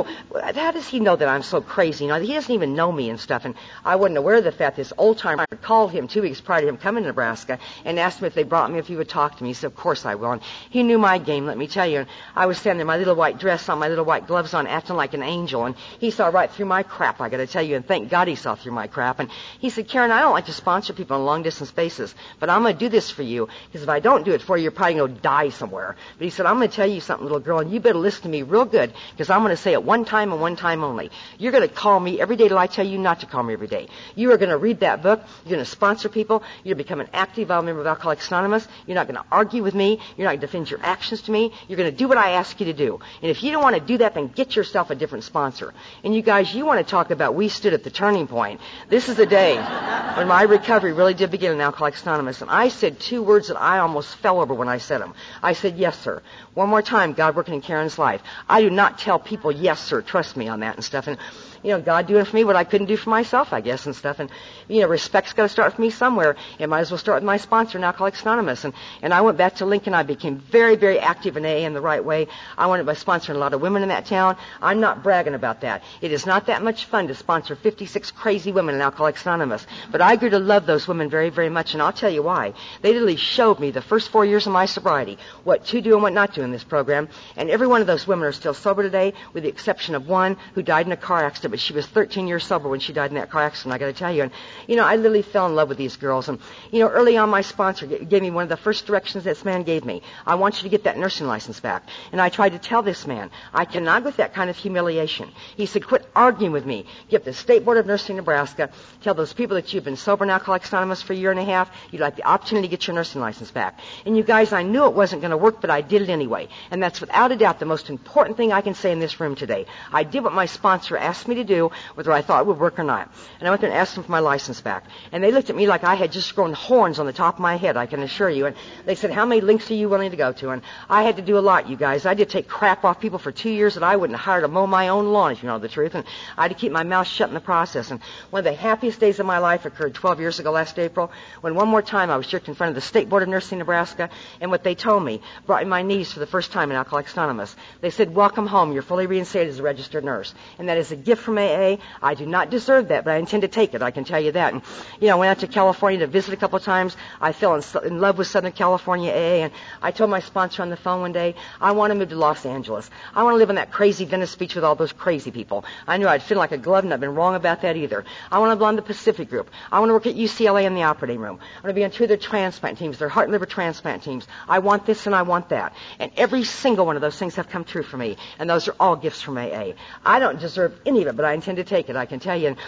how does he know that I'm so crazy? He doesn't even know me and stuff. And I wasn't aware of the fact this old-timer called him 2 weeks prior to him coming to Nebraska and asked him if they brought me, if he would talk to me. He said, of course I will. And he knew my game, let me tell you. And I was standing there, my little white dress on, my little white gloves on, acting like an angel. And he saw right through my crap, I got to tell you. And thank God he saw through my crap. And he said, Karen, I don't like to sponsor people on long-distance basis, but I'm going to do this for you, because if I don't do it for you, you're probably going to die somewhere. But he said, I'm going to tell you something, little girl, and you better listen to me real good, because I'm going to say it one time and one time only. You're going to call me every day till I tell you not to call me every day. You are going to read that book. You're going to sponsor people. You're going to become an active member of Alcoholics Anonymous. You're not going to argue with me. You're not going to defend your actions to me. You're going to do what I ask you to do. And if you don't want to do that, then get yourself a different sponsor. And you guys, you want to talk about we stood at the turning point. This is the day when my recovery really did begin in Alcoholics Anonymous. And I said 2 words that I almost fell over when I said them. I said, yes, sir. One more time, God working in Karen's life. I do not tell people, yes, sir, trust me on that and stuff. And God doing for me what I couldn't do for myself, I guess, and stuff. And, respect's got to start with me somewhere. It might as well start with my sponsor in Alcoholics Anonymous. And I went back to Lincoln. I became very, very active in AA in the right way. I wanted to sponsor a lot of women in that town. I'm not bragging about that. It is not that much fun to sponsor 56 crazy women in Alcoholics Anonymous. But I grew to love those women very, very much, and I'll tell you why. They literally showed me the first 4 years of my sobriety what to do and what not to in this program. And every one of those women are still sober today, with the exception of one who died in a car accident. But she was 13 years sober when she died in that car accident, I got to tell you. And, I literally fell in love with these girls. And, early on, my sponsor gave me one of the first directions this man gave me. I want you to get that nursing license back. And I tried to tell this man, I cannot with that kind of humiliation. He said, quit arguing with me. Get the State Board of Nursing Nebraska. Tell those people that you've been sober in Alcoholics Anonymous for a year and a half. You'd like the opportunity to get your nursing license back. And you guys, I knew it wasn't going to work, but I did it anyway. And that's without a doubt the most important thing I can say in this room today. I did what my sponsor asked me to do, whether I thought it would work or not. And I went there and asked them for my license back. And they looked at me like I had just grown horns on the top of my head, I can assure you. And they said, how many links are you willing to go to? And I had to do a lot, you guys. I did take crap off people for 2 years that I wouldn't have hired to mow my own lawn, if you know the truth. And I had to keep my mouth shut in the process. And one of the happiest days of my life occurred 12 years ago last April, when one more time I was jerked in front of the State Board of Nursing Nebraska, and what they told me brought me my knees for the first time in Alcoholics Anonymous. They said, welcome home. You're fully reinstated as a registered nurse. And that is a gift from AA. I do not deserve that, but I intend to take it. I can tell you that. And, I went out to California to visit a couple of times. I fell in love with Southern California AA, and I told my sponsor on the phone one day, I want to move to Los Angeles. I want to live on that crazy Venice Beach with all those crazy people. I knew I'd fit like a glove, and I've been wrong about that either. I want to belong to the Pacific Group. I want to work at UCLA in the operating room. I want to be on 2 of their transplant teams, their heart and liver transplant teams. I want this and I want that. And every single one of those things have come true for me, and those are all gifts from AA. I don't deserve any of it, but I intend to take it, I can tell you. And,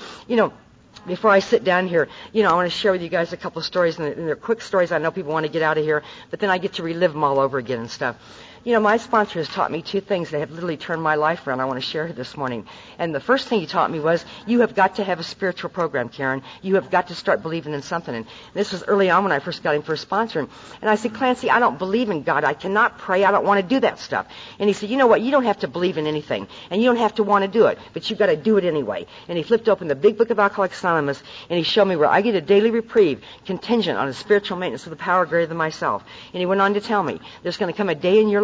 before I sit down here, I want to share with you guys a couple of stories, and they're quick stories. I know people want to get out of here, but then I get to relive them all over again and stuff. My sponsor has taught me 2 things that have literally turned my life around I want to share here this morning. And the first thing he taught me was, you have got to have a spiritual program, Karen. You have got to start believing in something. And this was early on when I first got him for a sponsor. And I said, Clancy, I don't believe in God. I cannot pray. I don't want to do that stuff. And he said, you know what? You don't have to believe in anything. And you don't have to want to do it. But you've got to do it anyway. And he flipped open the big book of Alcoholics Anonymous, and he showed me where I get a daily reprieve contingent on a spiritual maintenance of the power greater than myself. And he went on to tell me, there's going to come a day in your life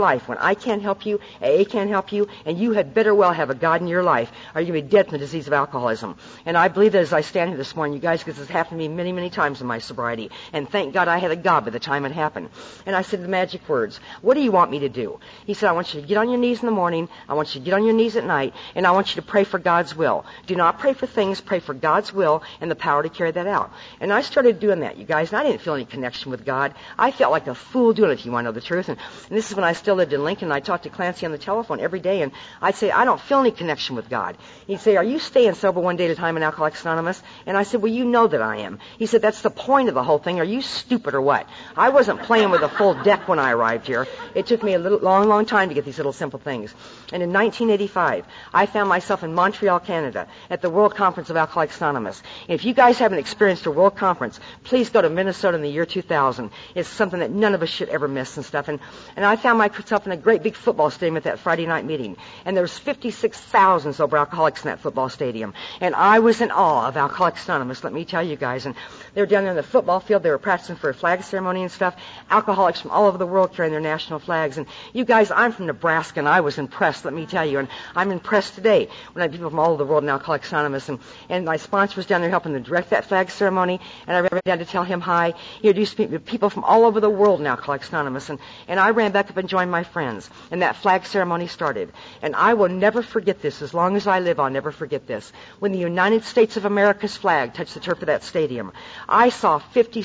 life. When I can't help you, AA can't help you, and you had better well have a God in your life, or you're going to be dead from the disease of alcoholism. And I believe that as I stand here this morning, you guys, because this happened to me many, many times in my sobriety, and thank God I had a God by the time it happened. And I said the magic words, what do you want me to do? He said, I want you to get on your knees in the morning, I want you to get on your knees at night, and I want you to pray for God's will. Do not pray for things, pray for God's will and the power to carry that out. And I started doing that, you guys, and I didn't feel any connection with God. I felt like a fool doing it, if you want to know the truth. And this is when I still lived in Lincoln, and I talked to Clancy on the telephone every day, and I'd say, I don't feel any connection with God. He'd say, are you staying sober one day at a time in Alcoholics Anonymous? And I said, well, you know that I am. He said, that's the point of the whole thing. Are you stupid or what? I wasn't playing with a full deck when I arrived here. It took me a long time to get these little simple things. And in 1985, I found myself in Montreal, Canada, at the World Conference of Alcoholics Anonymous. And if you guys haven't experienced a world conference, please go to Minnesota in the year 2000. It's something that none of us should ever miss and stuff. And I found myself in a great big football stadium at that Friday night meeting. And there was 56,000 sober alcoholics in that football stadium. And I was in awe of Alcoholics Anonymous, let me tell you guys. And they were down there in the football field. They were practicing for a flag ceremony and stuff. Alcoholics from all over the world carrying their national flags. And you guys, I'm from Nebraska, and I was impressed, let me tell you. And I'm impressed today when I have people from all over the world in Alcoholics Anonymous. And my sponsor was down there helping to direct that flag ceremony. And I ran down to tell him hi. He introduced me to people from all over the world in Alcoholics Anonymous. And I ran back up and joined my friends. And that flag ceremony started. And I will never forget this. As long as I live, I'll never forget this. When the United States of America's flag touched the turf of that stadium, I saw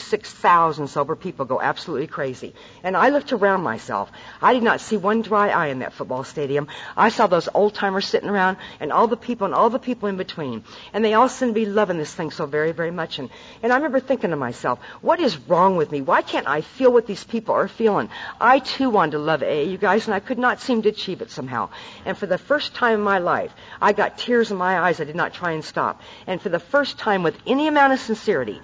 56,000 sober people go absolutely crazy. And I looked around myself. I did not see one dry eye in that football stadium. I saw those old-timers sitting around and all the people in between. And they all seemed to be loving this thing so very, very much. And I remember thinking to myself, what is wrong with me? Why can't I feel what these people are feeling? I, too, wanted to love AA, you guys, and I could not seem to achieve it somehow. And for the first time in my life, I got tears in my eyes. I did not try and stop. And for the first time, with any amount of sincerity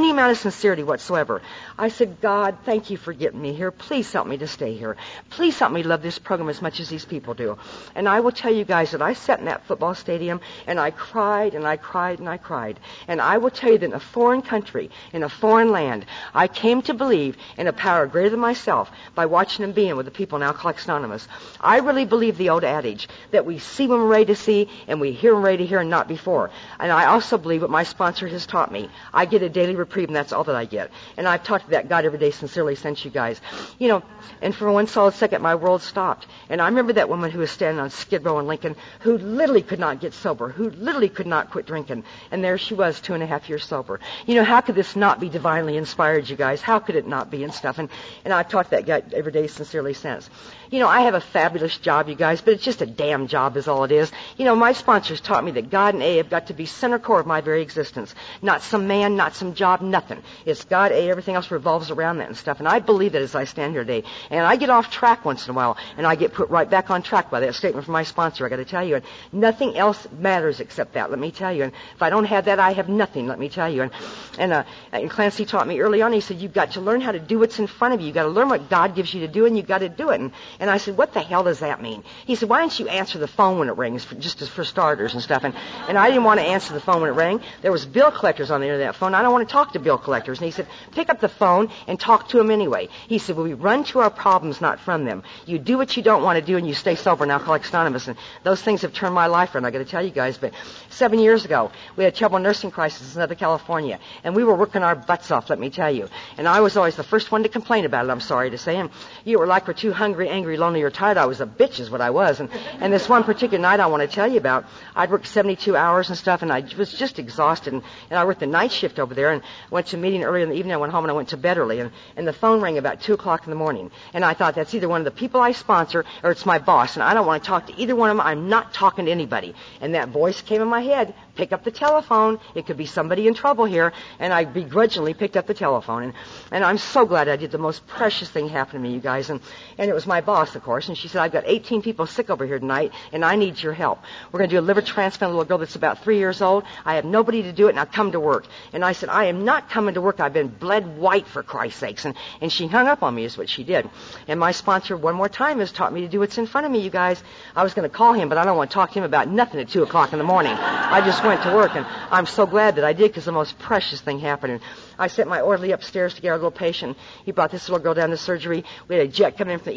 whatsoever, I said, God, thank you for getting me here. Please help me to stay here. Please help me love this program as much as these people do. And I will tell you guys that I sat in that football stadium and I cried and I cried and I cried. And I will tell you that in a foreign country, in a foreign land, I came to believe in a power greater than myself by watching and being with the people in Alcoholics Anonymous. I really believe the old adage that we see when we're ready to see and we hear when we're ready to hear and not before. And I also believe what my sponsor has taught me. I get a daily reprieve and that's all that I get. And I've talked to that God every day sincerely since, you guys. You know, and for one solid second my world stopped. And I remember that woman who was standing on Skid Row in Lincoln who literally could not get sober, who literally could not quit drinking. And there she was, 2.5 years sober. You know, how could this not be divinely inspired, you guys? How could it not be and stuff? And I've talked to that guy every day sincerely since. You know, I have a fabulous job, you guys, but it's just a damn job is all it is. You know, my sponsors taught me that God and AA have got to be center core of my very existence. Not some man, not some job, nothing. It's God, AA, everything else revolves around that and stuff. And I believe that as I stand here today. And I get off track once in a while, and I get put right back on track by that statement from my sponsor, I got to tell you. And nothing else matters except that, let me tell you. And if I don't have that, I have nothing, let me tell you. And Clancy taught me early on, he said, you've got to learn how to do what's in front of you. You've got to learn what God gives you to do, and you've got to do it. And I said, what the hell does that mean? He said, why don't you answer the phone when it rings, just for starters and stuff. And I didn't want to answer the phone when it rang. There was bill collectors on the end of that phone. I don't want to talk to bill collectors. And he said, pick up the phone and talk to them anyway. He said, well, we run to our problems, not from them. You do what you don't want to do, and you stay sober in Alcoholics Anonymous. And those things have turned my life around, I got to tell you guys. But 7 years ago, we had a terrible nursing crisis in Southern California, and we were working our butts off, let me tell you. And I was always the first one to complain about it, I'm sorry to say. And you were like, we're too hungry, angry, lonely, or tired. I was a bitch is what I was. And this one particular night I want to tell you about, I'd worked 72 hours and stuff, and I was just exhausted. And I worked the night shift over there and went to a meeting early in the evening. I went home and I went to bed early. And the phone rang about 2 o'clock in the morning. And I thought, that's either one of the people I sponsor or it's my boss. And I don't want to talk to either one of them. I'm not talking to anybody. And that voice came in my head, pick up the telephone. It could be somebody in trouble here. And I begrudgingly picked up the telephone. And I'm so glad I did. The most precious thing happened to me, you guys. And it was my boss, of course. And she said, I've got 18 people sick over here tonight, and I need your help. We're going to do a liver transplant on a little girl that's about 3 years old. I have nobody to do it, now come to work. And I said, I am not coming to work. I've been bled white, for Christ's sakes. And she hung up on me, is what she did. And my sponsor, one more time, has taught me to do what's in front of me, you guys. I was going to call him, but I don't want to talk to him about nothing at 2 o'clock in the morning. I just went to work, and I'm so glad that I did, because the most precious thing happened. And I sent my orderly upstairs to get our little patient. He brought this little girl down to surgery. We had a jet coming in from the East Coast with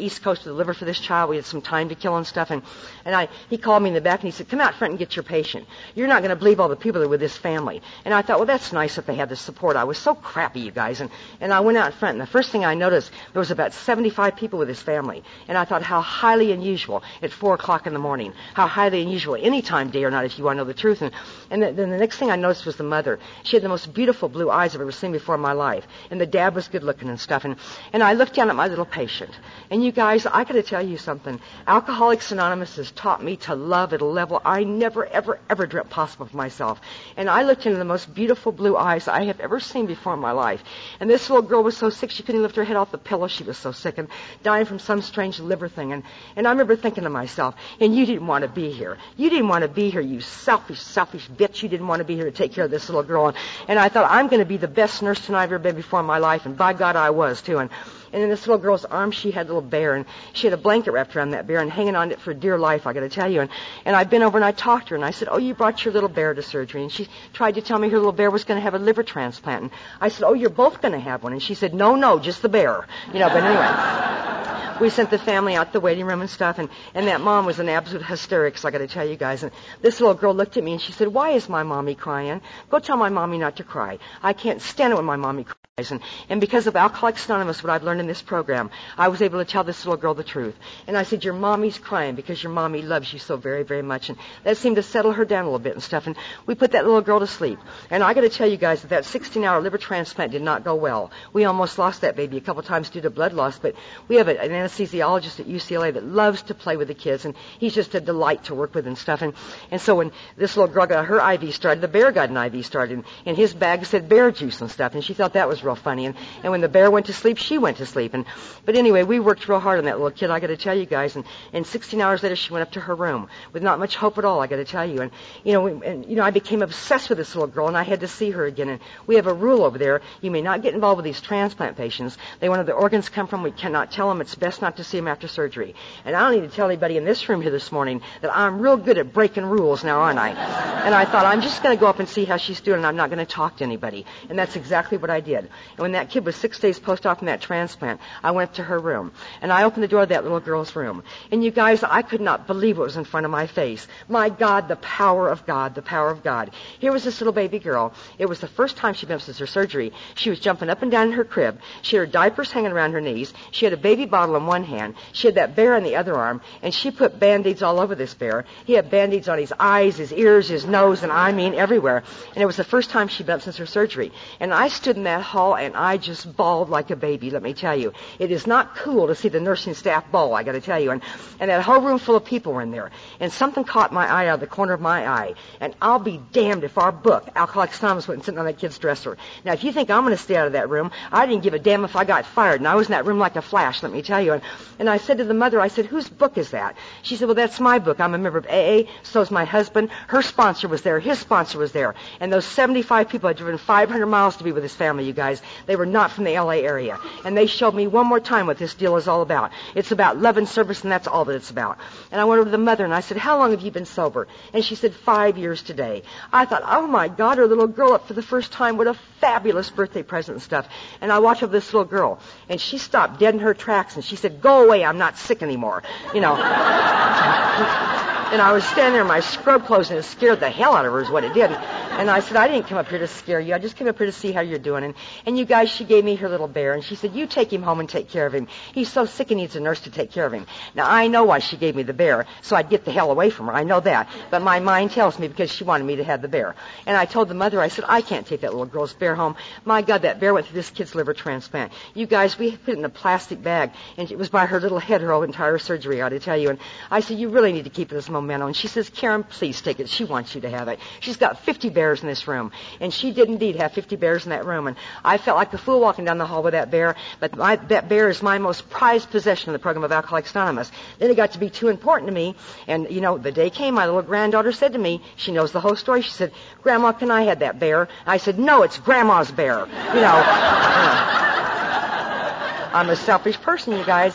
to deliver for this child. We had some time to kill and stuff. And he called me in the back and he said, come out front and get your patient. You're not going to believe all the people that are with this family. And I thought, well, that's nice that they had the support. I was so crappy, you guys. And I went out front, and the first thing I noticed, there was about 75 people with this family. And I thought, how highly unusual at 4 o'clock in the morning. How highly unusual any time, day or night, if you want to know the truth. And then the next thing I noticed was the mother. She had the most beautiful blue eyes I've ever seen before in my life. And the dad was good looking and stuff. And I looked down at my little patient. And you guys, I got to tell you something. Alcoholics Anonymous has taught me to love at a level I never, ever, ever dreamt possible for myself. And I looked into the most beautiful blue eyes I have ever seen before in my life. And this little girl was so sick she couldn't lift her head off the pillow. She was so sick and dying from some strange liver thing. And I remember thinking to myself, and you didn't want to be here. You didn't want to be here, you selfish bitch. You didn't want to be here to take care of this little girl. And I thought, I'm going to be the best nurse tonight I've ever been before in my life. And by God, I was, too. And in this little girl's arm, she had a little bear, and she had a blanket wrapped around that bear and hanging on it for dear life, I got to tell you. And I'd been over and I talked to her, and I said, oh, you brought your little bear to surgery. And she tried to tell me her little bear was going to have a liver transplant. And I said, oh, you're both going to have one. And she said, no, just the bear. But anyway. We sent the family out the waiting room and stuff, and that mom was in absolute hysterics, I got to tell you guys. And this little girl looked at me and she said, why is my mommy crying? Go tell my mommy not to cry. I can't stand it when my mommy cries. And because of Alcoholics Anonymous, what I've learned in this program, I was able to tell this little girl the truth. And I said, your mommy's crying because your mommy loves you so very, very much. And that seemed to settle her down a little bit and stuff. And we put that little girl to sleep. And I got to tell you guys that 16-hour liver transplant did not go well. We almost lost that baby a couple times due to blood loss. But we have an anesthesiologist at UCLA that loves to play with the kids. And he's just a delight to work with and stuff. And so when this little girl got her IV started, the bear got an IV started. And his bag said bear juice and stuff. And she thought that was real funny. And when the bear went to sleep, she went to sleep. But anyway, we worked real hard on that little kid, I got to tell you guys. And 16 hours later, she went up to her room with not much hope at all, I got to tell you. And I became obsessed with this little girl, and I had to see her again. And we have a rule over there. You may not get involved with these transplant patients. They want to know the organs come from. We cannot tell them. It's best not to see them after surgery. And I don't need to tell anybody in this room here this morning that I'm real good at breaking rules now, aren't I? And I thought, I'm just going to go up and see how she's doing, and I'm not going to talk to anybody. And that's exactly what I did. And when that kid was 6 days post-op from that transplant, I went up to her room, and I opened the door of that little girl's room. And you guys, I could not believe what was in front of my face. My God, the power of God, the power of God. Here was this little baby girl. It was the first time she'd been up since her surgery. She was jumping up and down in her crib. She had her diapers hanging around her knees. She had a baby bottle in one hand. She had that bear in the other arm, and she put Band-Aids all over this bear. He had Band-Aids on his eyes, his ears, his nose, and I mean everywhere. And it was the first time she'd been up since her surgery. And I stood in that hall, and I just bawled like a baby, let me tell you. It is not cool to see the nursing staff bawl, I got to tell you. And that whole room full of people were in there. And something caught my eye out of the corner of my eye. And I'll be damned if our book, Alcoholics Anonymous, wasn't sitting on that kid's dresser. Now, if you think I'm going to stay out of that room, I didn't give a damn if I got fired. And I was in that room like a flash, let me tell you. And I said to the mother, I said, whose book is that? She said, well, that's my book. I'm a member of AA. So's my husband. Her sponsor was there. His sponsor was there. And those 75 people had driven 500 miles to be with his family, you guys. They were not from the LA area. And they showed me one more time what this deal is all about. It's about love and service, and that's all that it's about. And I went over to the mother, and I said, how long have you been sober? And she said, 5 years today. I thought, oh, my God, her little girl up for the first time. What a fabulous birthday present and stuff. And I watched over this little girl, and she stopped dead in her tracks, and she said, go away, I'm not sick anymore. And I was standing there in my scrub clothes, and it scared the hell out of her is what it did. And I said, I didn't come up here to scare you. I just came up here to see how you're doing. And you guys, she gave me her little bear, and she said, you take him home and take care of him. He's so sick he needs a nurse to take care of him. Now, I know why she gave me the bear, so I'd get the hell away from her. I know that. But my mind tells me because she wanted me to have the bear. And I told the mother, I said, I can't take that little girl's bear home. My God, that bear went through this kid's liver transplant. You guys, we put it in a plastic bag, and it was by her little head her whole entire surgery, I ought to tell you. And I said, you really need to keep this memento. And she says, Karen, please take it. She wants you to have it. She's got 50 bears in this room. And she did indeed have 50 bears in that room. And I felt like a fool walking down the hall with that bear. But that bear is my most prized possession in the program of Alcoholics Anonymous. Then it got to be too important to me. And, the day came, my little granddaughter said to me, she knows the whole story. She said, Grandma, can I have that bear? I said, no, it's Grandma's bear. I'm a selfish person, you guys.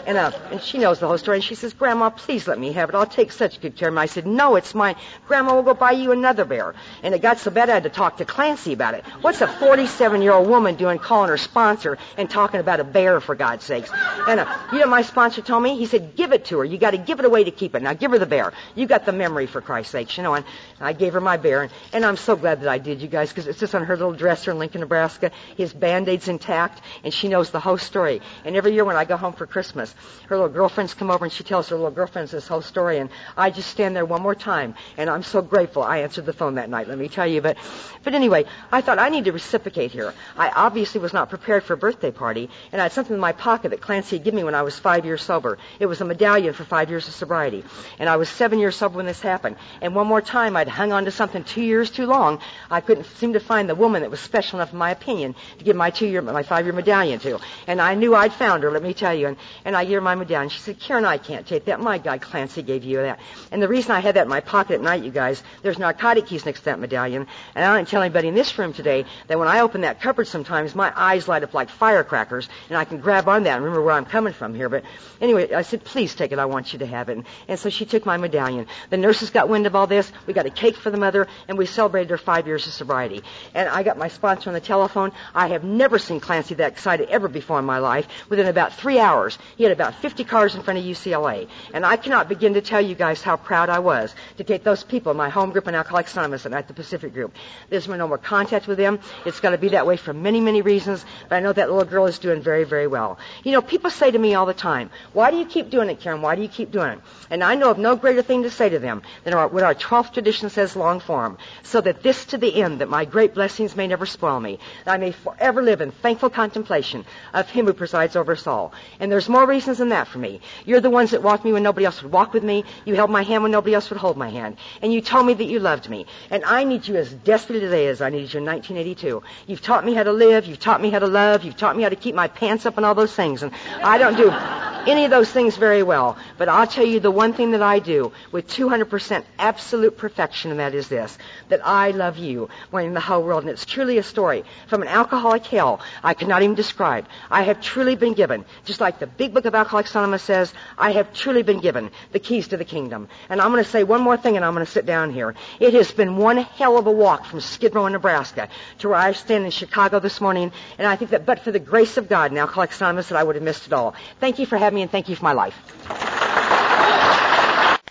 And she knows the whole story. And she says, Grandma, please let me have it. I'll take such good care of him. I said, no, it's mine. Grandma, we'll go buy you another bear. And it got so bad I had to talk to Clancy about it. What's a 47-year-old woman doing calling her sponsor and talking about a bear, for God's sakes? And my sponsor told me, he said, give it to her. You got to give it away to keep it. Now give her the bear. You got the memory, for Christ's sakes, And I gave her my bear. And I'm so glad that I did, you guys, because it's just on her little dresser in Lincoln, Nebraska. His Band-Aid's intact, and she knows the whole story. And every year when I go home for Christmas, her little girlfriends come over and she tells her little girlfriends this whole story, and I just stand there one more time, and I'm so grateful I answered the phone that night, let me tell you. But anyway, I thought I need to reciprocate here. I obviously was not prepared for a birthday party, and I had something in my pocket that Clancy had given me when I was 5 years sober. It was a medallion for 5 years of sobriety, and I was 7 years sober when this happened. And one more time, I'd hung on to something 2 years too long. I couldn't seem to find the woman that was special enough, in my opinion, to give my 5-year medallion to. And I knew I'd found her, let me tell you. And I gave her my medallion. She said, Karen, I can't take that. My God, Clancy gave you that. And the reason I had that in my pocket at night, you guys, there's narcotic keys next to that medallion. And I don't tell anybody in this room today that when I open that cupboard sometimes, my eyes light up like firecrackers, and I can grab on that and remember where I'm coming from here. But anyway, I said, please take it. I want you to have it. And so she took my medallion. The nurses got wind of all this. We got a cake for the mother, and we celebrated her 5 years of sobriety. And I got my sponsor on the telephone. I have never seen Clancy that excited ever before in my life. Within about 3 hours, he had about 50 cars in front of UCLA. And I cannot begin to tell you guys how proud I was to take those people, my home group and Alcoholics Anonymous and at the Pacific Group. There's been no more contact with them. It's got to be that way for many, many reasons. But I know that little girl is doing very, very well. People say to me all the time, why do you keep doing it, Karen? Why do you keep doing it? And I know of no greater thing to say to them than what our 12th tradition says, long form, so that this to the end, that my great blessings may never spoil me, that I may forever live in thankful contemplation of Him who presides over us all. And there's more reasons than that for me. You're the ones that walked me when nobody else would walk with me. You held my hand when nobody else would hold my hand. And you told me that you loved me. And I need you as desperately today as I needed you in 1982. You've taught me how to live. You've taught me how to love. You've taught me how to keep my pants up and all those things. And I don't do any of those things very well. But I'll tell you the one thing that I do with 200% absolute perfection, and that is this, that I love you more than the whole world. And it's truly a story from an alcoholic hell I could not even describe. I have truly been given, just like the big book of Alcoholics Anonymous says, I have truly been given the keys to the kingdom. And I'm going to say one more thing, and I'm going to sit down here. It has been one hell of a walk from Skid Row, Nebraska, to where I stand in Chicago this morning, and I think that but for the grace of God in Alcoholics Anonymous that I would have missed it all. Thank you for having me, and thank you for my life.